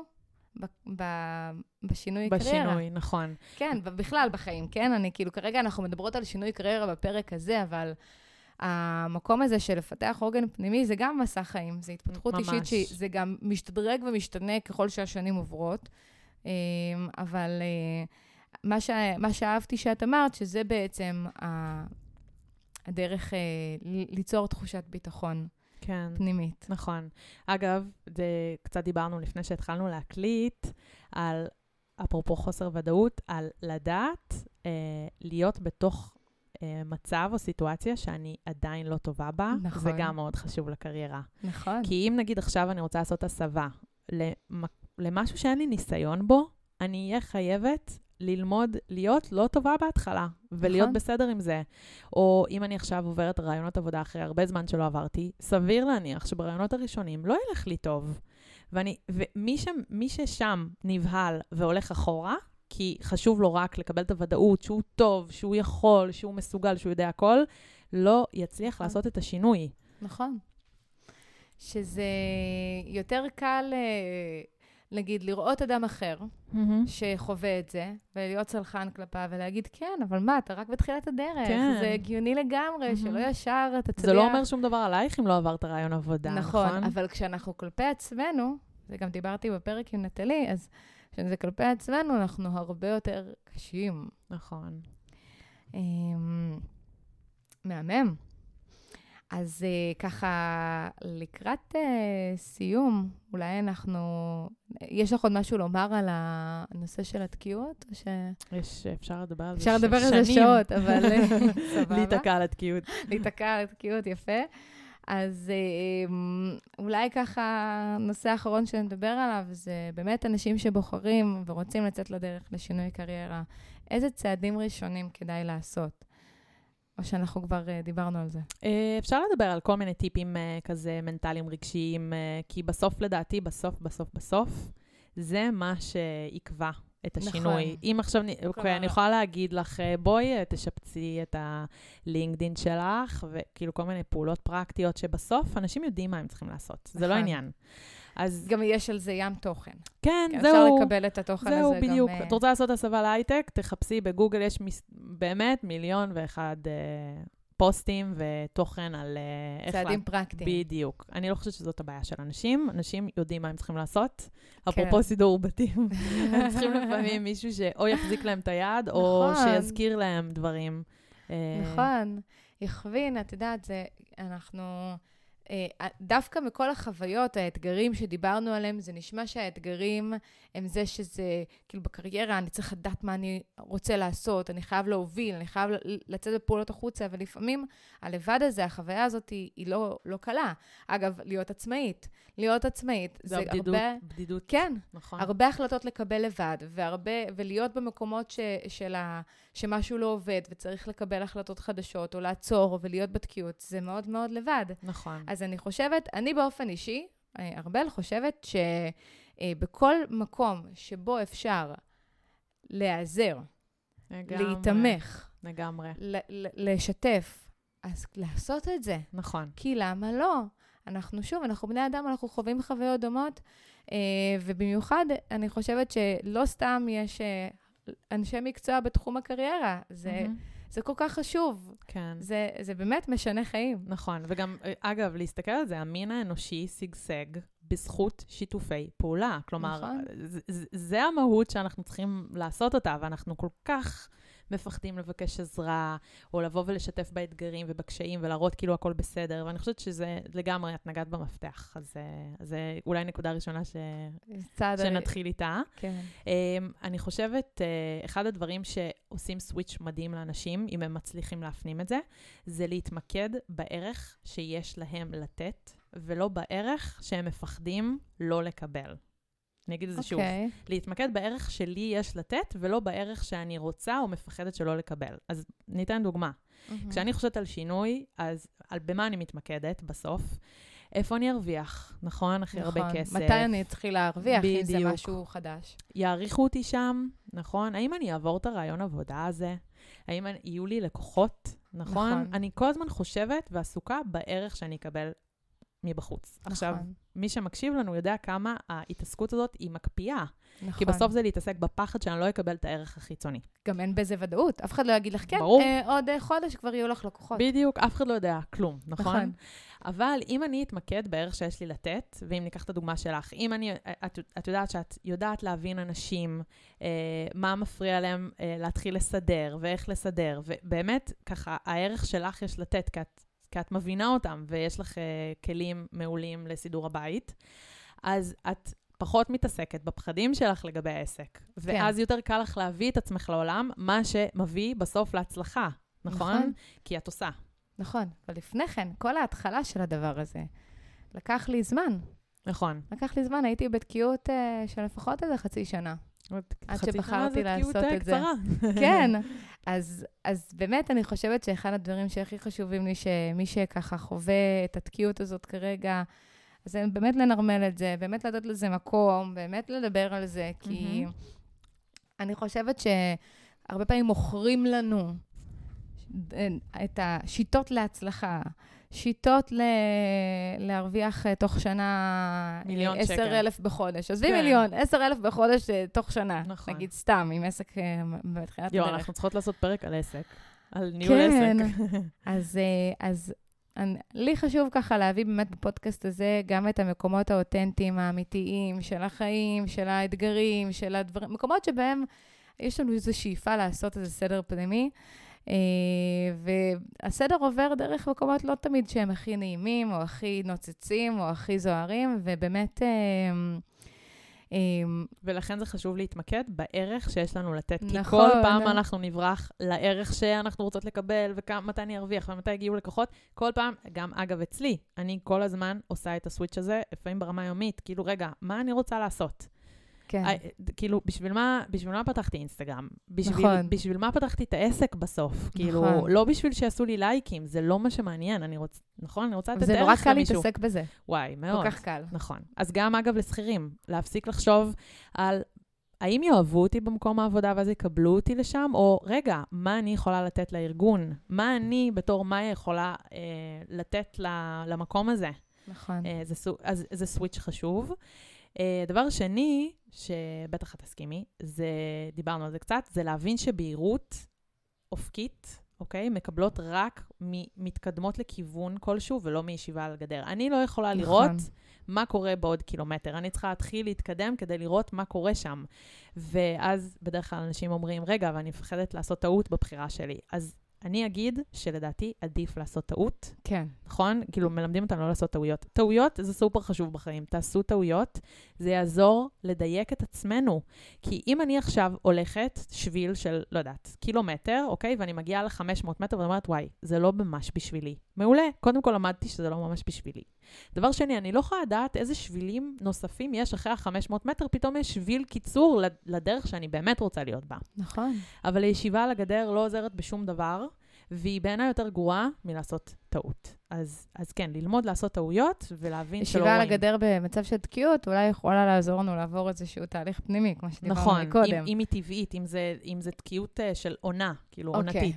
בשינוי קריירה. בשינוי, נכון. כן, בכלל בחיים, כן? אני כאילו, כרגע אנחנו מדברות על שינוי קריירה בפרק הזה, אבל המקום הזה של לפתח עוגן פנימי, זה גם מסע חיים, זה התפתחות אישית, שזה גם משתדרג ומשתנה ככל שהשנים עוברות, אבל מה שאהבתי שאת אמרת, שזה בעצם הדרך ליצור תחושת ביטחון. כן, פנימית. נכון. אגב, קצת דיברנו לפני שהתחלנו להקליט, על, אפרופו חוסר ודאות, על לדעת להיות בתוך מצב או סיטואציה שאני עדיין לא טובה בה, נכון. זה גם מאוד חשוב לקריירה. נכון. כי אם נגיד עכשיו אני רוצה לעשות הסבה למשהו שאין לי ניסיון בו, אני אהיה חייבת ללמוד להיות לא טובה בהתחלה, ולהיות בסדר עם זה. או אם אני עכשיו עוברת רעיונות עבודה אחרי הרבה זמן שלא עברתי, סביר להניח שברעיונות הראשונים לא ילך לי טוב. ומי ששם נבהל והולך אחורה, כי חשוב לו רק לקבל את הוודאות שהוא טוב, שהוא יכול, שהוא מסוגל, שהוא יודע הכל, לא יצליח לעשות את השינוי. נכון. שזה יותר קל נגיד, לראות אדם אחר שחווה את זה, ולהיות צלחן כלפיו, ולהגיד, כן, אבל מה, אתה רק בתחילת הדרך. זה הגיוני לגמרי, שלא ישר אתה תצליח. זה לא אומר שום דבר עלייך אם לא עברת רעיון עבודה, נכון? נכון, אבל כשאנחנו כלפי עצמנו, זה גם דיברתי בפרק עם נטלי, אז כשזה כלפי עצמנו, אנחנו הרבה יותר קשים. נכון. מהמם. אז ככה, לקראת סיום, אולי יש לך עוד משהו לומר על הנושא של התקיעות? אפשר לדבר על זה שנים. אפשר לדבר על זה שעות, אבל סבבה. להיתקע על התקיעות. להיתקע על התקיעות, יפה. אז אולי ככה, נושא האחרון שנדבר עליו, זה באמת אנשים שבוחרים ורוצים לצאת לדרך לשינוי קריירה. איזה צעדים ראשונים כדאי לעשות? או שאנחנו כבר דיברנו על זה. אפשר לדבר על כל מיני טיפים כזה מנטליים רגשיים, כי בסוף לדעתי, בסוף, זה מה שיקבע את השינוי. נכון. אם עכשיו, אני יכולה להגיד לך, בואי תשפצי את הלינקדין שלך, וכאילו כל מיני פעולות פרקטיות שבסוף אנשים יודעים מה הם צריכים לעשות. נכון. זה לא עניין. אז גם יש על זה ים תוכן. כן, זהו. אפשר לקבל את התוכן הזה גם. זהו, בדיוק. את רוצה לעשות הסבה להייטק, תחפשי בגוגל, יש באמת 1,000,001 פוסטים ותוכן על צעדים פרקטיים. בדיוק. אני לא חושבת שזאת הבעיה של אנשים. אנשים יודעים מה הם צריכים לעשות. אפרופו סידור בתים. הם צריכים לפעמים מישהו שאו יחזיק להם את היד, או שיזכיר להם דברים. נכון. יכווין, את יודעת, אנחנו דווקא מכל החוויות, האתגרים שדיברנו עליהם, זה נשמע שהאתגרים הם זה שזה, כאילו בקריירה, אני צריך לדעת מה אני רוצה לעשות, אני חייב להוביל, אני חייב לצאת בפעולות החוצה, ולפעמים הלבד הזה, החוויה הזאת היא לא קלה. אגב, להיות עצמאית. זה בדידות. כן. נכון. הרבה החלטות לקבל לבד, ולהיות במקומות שמשהו לא עובד, וצריך לקבל החלטות חדשות, או לעצור, ולהיות בתקיעות, זה מאוד מאוד לבד. נכון. אז אני באופן אישי, ארבל חושבת שבכל מקום שבו אפשר להיעזר, להתמך, לגמרי. לשתף, אז לעשות את זה. נכון. כי למה לא? אנחנו בני אדם, אנחנו חווים חוויות דומות, ובמיוחד אני חושבת שלא סתם יש אנשי מקצוע בתחום הקריירה. זה כל כך חשוב. כן. זה באמת משנה חיים. נכון, וגם, אגב, להסתכל על זה, המין האנושי סגסג בזכות שיתופי פעולה. כלומר, נכון. זה המהות שאנחנו צריכים לעשות אותה, ואנחנו כל כך מפחדים לבקש עזרה, או לבוא ולשתף באתגרים ובקשיים, ולהראות כאילו הכל בסדר, ואני חושבת שזה לגמרי, את נגעת במפתח, אז זה אולי נקודה ראשונה שנתחיל איתה. כן. אני חושבת, אחד הדברים שעושים סוויץ' מדהים לאנשים, אם הם מצליחים להפנים את זה, זה להתמקד בערך שיש להם לתת, ולא בערך שהם מפחדים לא לקבל. אני אגיד את זה שוב. להתמקד בערך שלי יש לתת, ולא בערך שאני רוצה או מפחדת שלא לקבל. אז ניתן דוגמה. כשאני חושבת על שינוי, אז במה אני מתמקדת בסוף? איפה אני ארוויח? נכון? הכי הרבה כסף. מתי אני אתחיל להרוויח? אם זה משהו חדש. יעריכו אותי שם, נכון? האם אני אעבור את הרעיון עבודה הזה? האם יהיו לי לקוחות? נכון? אני כל הזמן חושבת ועסוקה בערך שאני אקבל מבחוץ. עכשיו, מי שמקשיב לנו יודע כמה ההתעסקות הזאת היא מקפיאה. כי בסוף זה להתעסק בפחד שאני לא אקבל את הערך החיצוני. גם אין בזה ודאות. אף אחד לא יגיד לך, כן, עוד חודש כבר יהיו לך לקוחות. בדיוק, אף אחד לא יודע כלום, נכון? אבל אם אני אתמקד בערך שיש לי לתת, ואם ניקח את הדוגמה שלך, אם את יודעת שאת יודעת להבין אנשים, מה מפריע להם להתחיל לסדר, ואיך לסדר, ובאמת, ככה, הערך שלך יש לתת, כי את מבינה אותם, ויש לך כלים מעולים לסידור הבית, אז את פחות מתעסקת בפחדים שלך לגבי העסק. ואז יותר קל לך להביא את עצמך לעולם, מה שמביא בסוף להצלחה, נכון? כי את עושה. נכון, אבל לפני כן, כל ההתחלה של הדבר הזה, לקח לי זמן. נכון. לקח לי זמן, הייתי בתקיעות של לפחות איזה חצי שנה. עד שבחרתי לעשות את זה. כן, אז באמת אני חושבת שאחד הדברים שהכי חשובים לי, שמי שככה חווה את התקיעות הזאת כרגע, אז זה באמת לנרמל את זה, באמת לתת לזה מקום, באמת לדבר על זה, כי אני חושבת שהרבה פעמים מוכרים לנו את השיטות להצלחה, שיטות להרוויח תוך שנה 10,000 בחודש. עזבי מיליון, 10,000 בחודש תוך שנה. נגיד סתם, עם עסק בתחילת הדרך. אנחנו צריכות לעשות פרק על עסק, על ניהול עסק. אז לי חשוב ככה להביא באמת בפודקאסט הזה גם את המקומות האותנטיים, האמיתיים, של החיים, של האתגרים, של הדברים, מקומות שבהם יש לנו איזו שאיפה לעשות איזה סדר פנימי, והסדר עובר דרך מקומות לא תמיד שהם הכי נעימים, או הכי נוצצים, או הכי זוהרים, ובאמת ולכן זה חשוב להתמקד בערך שיש לנו לתת, כי כל פעם אנחנו נברח לערך שאנחנו רוצות לקבל, ומתי אני ארוויח, ומתי הגיעו לקוחות, כל פעם, גם אגב אצלי, אני כל הזמן עושה את הסוויץ' הזה, לפעמים ברמה יומית, כאילו רגע, מה אני רוצה לעשות? כן. כאילו, בשביל מה פתחתי אינסטגרם? בשביל מה פתחתי את העסק בסוף? כאילו, לא בשביל שיעשו לי לייקים, זה לא מה שמעניין, אני רוצה לתת ערך למישהו. זה נורא קל להתעסק בזה. וואי, מאוד. כל כך קל. נכון. אז גם, אגב, לשכירים, להפסיק לחשוב על האם יאהבו אותי במקום העבודה ואז יקבלו אותי לשם, או רגע, מה אני יכולה לתת לארגון? מה אני בתור מה יכולה לתת למקום הזה? נכון. אז זה סוויץ' חשוב. דבר שני, שבטח את תסכימי, דיברנו על זה קצת, זה להבין שבהירות אופקית, אוקיי? מקבלות רק מתקדמות לכיוון כלשהו, ולא מישיבה על הגדר. אני לא יכולה לראות מה קורה בעוד קילומטר. אני צריכה להתחיל להתקדם כדי לראות מה קורה שם. ואז בדרך כלל אנשים אומרים, רגע, אבל אני מפחדת לעשות טעות בבחירה שלי. אז אני אגיד שלדעתי עדיף לעשות טעות. כן. נכון? כאילו מלמדים אותנו לא לעשות טעויות. טעויות זה סופר חשוב בחיים. תעשו טעויות, זה יעזור לדייק את עצמנו. כי אם אני עכשיו הולכת שביל של, לא יודעת, קילומטר, אוקיי? ואני מגיעה ל-500 מטר ואומרת, וואי, זה לא ממש בשבילי. מעולה. קודם כל למדתי שזה לא ממש בשבילי. דבר שני, אני לא יכולה לדעת איזה שבילים נוספים יש אחרי ה-500 מטר, פתאום יש שביל קיצור לדרך שאני באמת רוצה להיות בה. נכון. אבל הישיבה על הגדר לא עוזרת בשום דבר, והיא בעיניי יותר גרועה מלעשות טעות. אז כן, ללמוד לעשות טעויות ולהבין שלא רואים. ישיבה על הגדר במצב של תקיעות, אולי יכולה לעזור לנו לעבור איזשהו תהליך פנימי, כמו שדיברנו מקודם. נכון, אם היא טבעית, אם זה תקיעות של עונה, כאילו עונתית.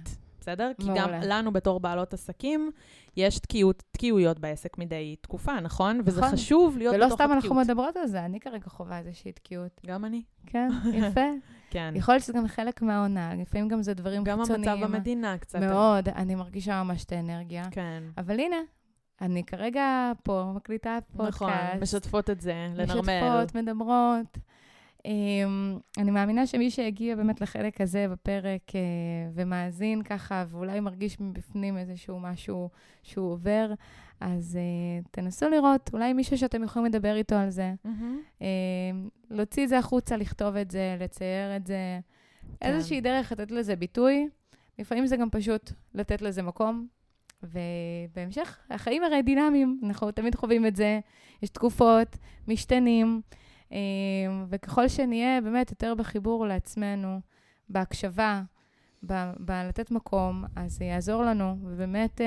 בסדר? כי גם לנו בתור בעלות עסקים, יש תקיעויות בעסק מדי תקופה, נכון? וזה חשוב להיות בתוך התקיעות. ולא סתם אנחנו מדברות על זה, אני כרגע חובה איזושהי תקיעות. גם אני. כן, יפה. כן. יכול להיות שזה גם חלק מהעונה, לפעמים גם זה דברים חיצוניים. גם המצב במדינה קצת. מאוד, אני מרגישה ממש את האנרגיה. כן. אבל הנה, אני כרגע פה, מקליטה פודקאסט. נכון, משתפות את זה, לנרמל. משתפות, מדברות. אני מאמינה שמי שהגיע באמת לחלק הזה בפרק ומאזין ככה, ואולי מרגיש מבפנים איזשהו משהו שהוא עובר, אז תנסו לראות, אולי מישהו שאתם יכולים לדבר איתו על זה. להוציא את זה החוצה, לכתוב את זה, לצייר את זה. איזושהי דרך לתת לזה ביטוי. לפעמים זה גם פשוט לתת לזה מקום. ובהמשך, החיים הרי דינמיים, אנחנו תמיד חווים את זה. יש תקופות, משתנים. וככל שנהיה באמת יותר בחיבור לעצמנו, בהקשבה, בלתת מקום, אז זה יעזור לנו. ובאמת,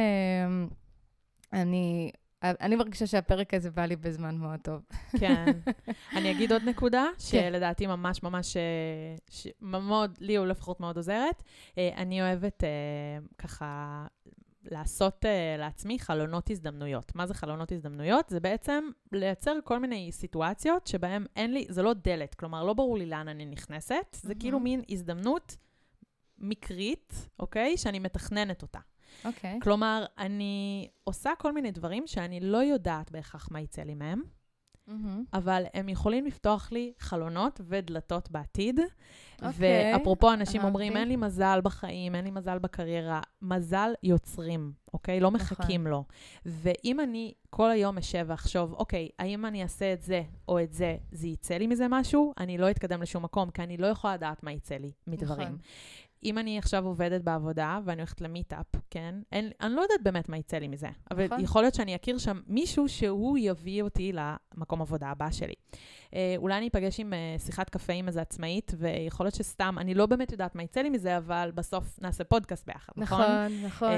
אני מרגישה שהפרק הזה בא לי בזמן מאוד טוב. כן. אני אגיד עוד נקודה, שלדעתי ממש ממש, מאוד, לי הוא לפחות מאוד עוזרת. אני אוהבת ככה לעשות לעצמי חלונות הזדמנויות. מה זה חלונות הזדמנויות? זה בעצם לייצר כל מיני סיטואציות שבהן אין לי, זה לא דלת, כלומר לא ברור לי לאן אני נכנסת, זה כאילו מין הזדמנות מקרית, אוקיי? שאני מתכננת אותה. אוקיי. כלומר, אני עושה כל מיני דברים שאני לא יודעת בהכרח מה יצא לי מהם, אבל הם יכולים לפתוח לי חלונות ודלתות בעתיד. ואפרופו, אנשים אומרים, אין לי מזל בחיים, אין לי מזל בקריירה. מזל יוצרים, אוקיי? לא מחכים לו. ואם אני כל היום אשב ואחשוב, אוקיי, האם אני אעשה את זה או את זה, זה יצא לי מזה משהו? אני לא אתקדם לשום מקום, כי אני לא יכולה לדעת מה יצא לי מדברים. אם אני עכשיו עובדת בעבודה, ואני הולכת למיטאפ, כן? אני לא יודעת באמת מה יצא לי מזה. אבל יכול להיות שאני אכיר שם מישהו שהוא יביא אותי למקום עבודה הבא שלי. אולי אני אפגש עם שיחת קפה עם איזה עצמאית, ויכול להיות שסתם, אני לא באמת יודעת מה יצא לי מזה, אבל בסוף נעשה פודקאסט ביחד, נכון? נכון, נכון.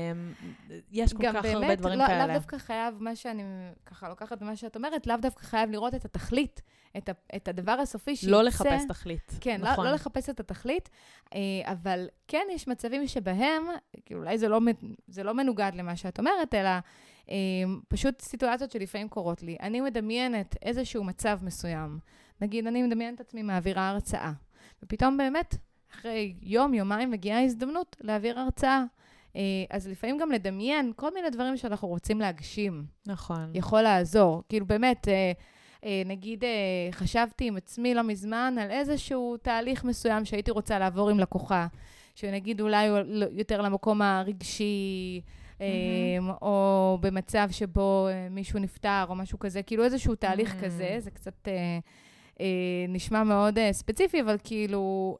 יש כל כך הרבה דברים כאלה. לאו דווקא חייב, מה שאני ככה לוקחת במה שאת אומרת, לאו דווקא חייב לראות את התכלית, את הדבר הסופי שיצא. לא לחפש תכלית. כן, לא לחפש את התכלית, אבל כן יש מצבים שבהם, כאילו אולי זה לא מנוגד למה שאת אומרת, אלא פשוט סיטואציות שלפעמים קורות לי. אני מדמיינת איזשהו מצב מסוים. נגיד, אני מדמיינת עצמי מעבירה הרצאה. ופתאום באמת, אחרי יומיים מגיעה הזדמנות להעביר הרצאה. אז לפעמים גם לדמיין כל מיני דברים שאנחנו רוצים להגשים. נכון. יכול לעזור. כאילו באמת, נגיד, חשבתי עם עצמי לא מזמן על איזשהו תהליך מסוים שהייתי רוצה לעבור עם לקוחה. שנגיד אולי יותר למקום הרגשי, או במצב שבו מישהו נפטר, או משהו כזה, כאילו איזשהו תהליך כזה, זה קצת נשמע מאוד ספציפי, אבל כאילו,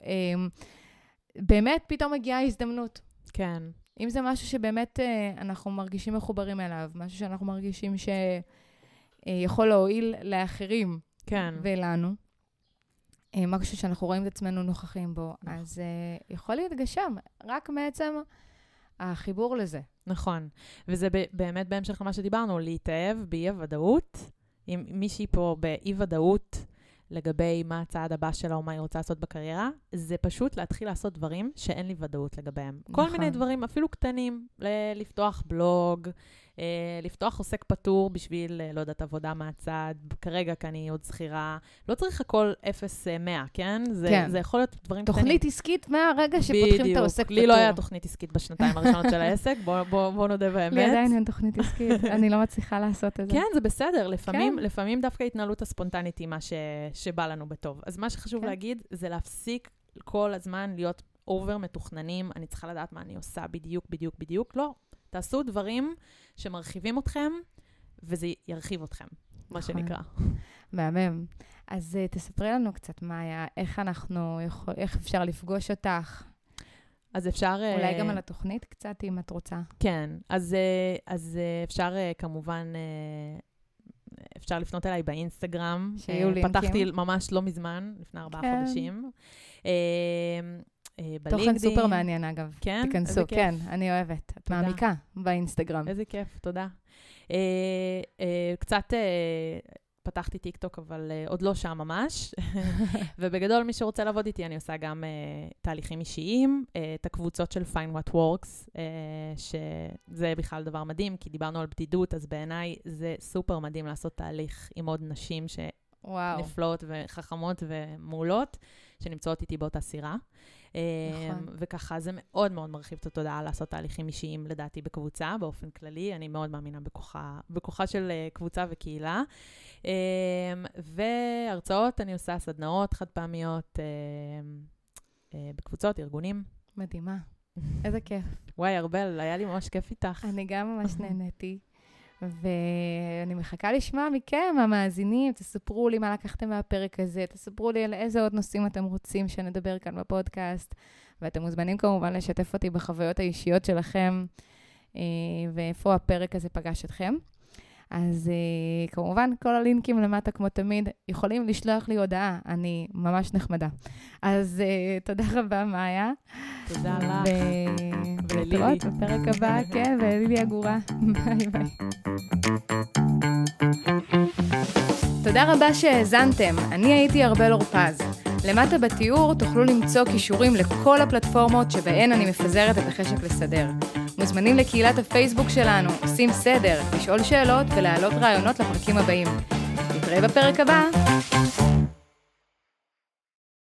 באמת פתאום מגיעה הזדמנות. כן. אם זה משהו שבאמת אנחנו מרגישים מחוברים אליו, משהו שאנחנו מרגישים שיכול להועיל לאחרים ולנו, משהו שאנחנו רואים את עצמנו נוכחים בו, אז יכול להתגשם, רק מעצם החיבור לזה. נכון, וזה באמת בהמשך למה שדיברנו, להתאהב באי-ודאות, אם מישהי פה באי-ודאות לגבי מה הצעד הבא שלה או מה היא רוצה לעשות בקריירה, זה פשוט להתחיל לעשות דברים שאין לי ודאות לגביהם. נכון. כל מיני דברים, אפילו קטנים, לפתוח בלוג, לפתוח עוסק פטור בשביל, לא יודעת, עבודה מהצד, כרגע כי אני עוד שכירה, לא צריך הכל 0-100, כן? זה יכול להיות דברים קטנים. תוכנית עסקית מהרגע שפותחים את העוסק פטור. לי לא היה תוכנית עסקית בשנתיים הראשונות של העסק, בוא נודה באמת. לי עדיין אין תוכנית עסקית, אני לא מצליחה לעשות את זה. כן, זה בסדר, לפעמים דווקא התנהלות הספונטנית היא מה שבא לנו בטוב. אז מה שחשוב להגיד, זה להפסיק כל הזמן להיות אובר מתוכננים, אני צריכה לדעת מה אני עושה בדיוק, לא. תעשו דברים שמרחיבים אתכם, וזה ירחיב אתכם, מה שנקרא. מהמם. אז תספרי לנו קצת מה היה, איך אפשר לפגוש אותך. אז אפשר... אולי גם על התוכנית קצת, אם את רוצה. כן, אז אפשר כמובן, אפשר לפנות אליי באינסטגרם. שיהיו לינקים. פתחתי ממש לא מזמן, לפני 4 חודשים. תוכן סופר מעניין, אגב. כן? תיכנסו, כן, אני אוהבת. את מעמיקה באינסטגרם. איזה כיף, תודה. קצת פתחתי טיקטוק, אבל עוד לא שם ממש. ובגדול, מי שרוצה לעבוד איתי, אני עושה גם תהליכים אישיים, את הקבוצות של Find What Works, שזה בכלל דבר מדהים, כי דיברנו על בדידות, אז בעיניי זה סופר מדהים לעשות תהליך עם עוד נשים שנפלות וחכמות ומעולות, שנמצאות איתי באותה סירה. וככה זה מאוד מאוד מרחיב את התודעה לעשות תהליכים אישיים, לדעתי, בקבוצה, באופן כללי. אני מאוד מאמינה בכוחה של קבוצה וקהילה. והרצאות, אני עושה סדנאות חד פעמיות בקבוצות, ארגונים. מדהימה. איזה כיף. וואי, ארבל, היה לי ממש כיף איתך. אני גם ממש נהניתי. ואני מחכה לשמוע מכם, המאזינים, תספרו לי מה לקחתם מהפרק הזה, תספרו לי על איזה עוד נושאים אתם רוצים שנדבר כאן בפודקאסט, ואתם מוזמנים כמובן לשתף אותי בחוויות האישיות שלכם, ואיפה הפרק הזה פגש אתכם. אז כמובן, כל הלינקים למטה, כמו תמיד, יכולים לשלוח לי הודעה, אני ממש נחמדה. אז תודה רבה, מאיה. תודה לך. וללילי. בפרק הבא, כן, וללילי הגורה. ביי ביי. תודה רבה שהאזנתם, אני הייתי ארבל אורפז. למטה בתיאור תוכלו למצוא קישורים לכל הפלטפורמות שבהן אני מפזרת את החשק לסדר. מוזמנים לקהילת הפייסבוק שלנו, עושים סדר, לשאול שאלות ולהעלות רעיונות לפרקים הבאים. נתראה בפרק הבא.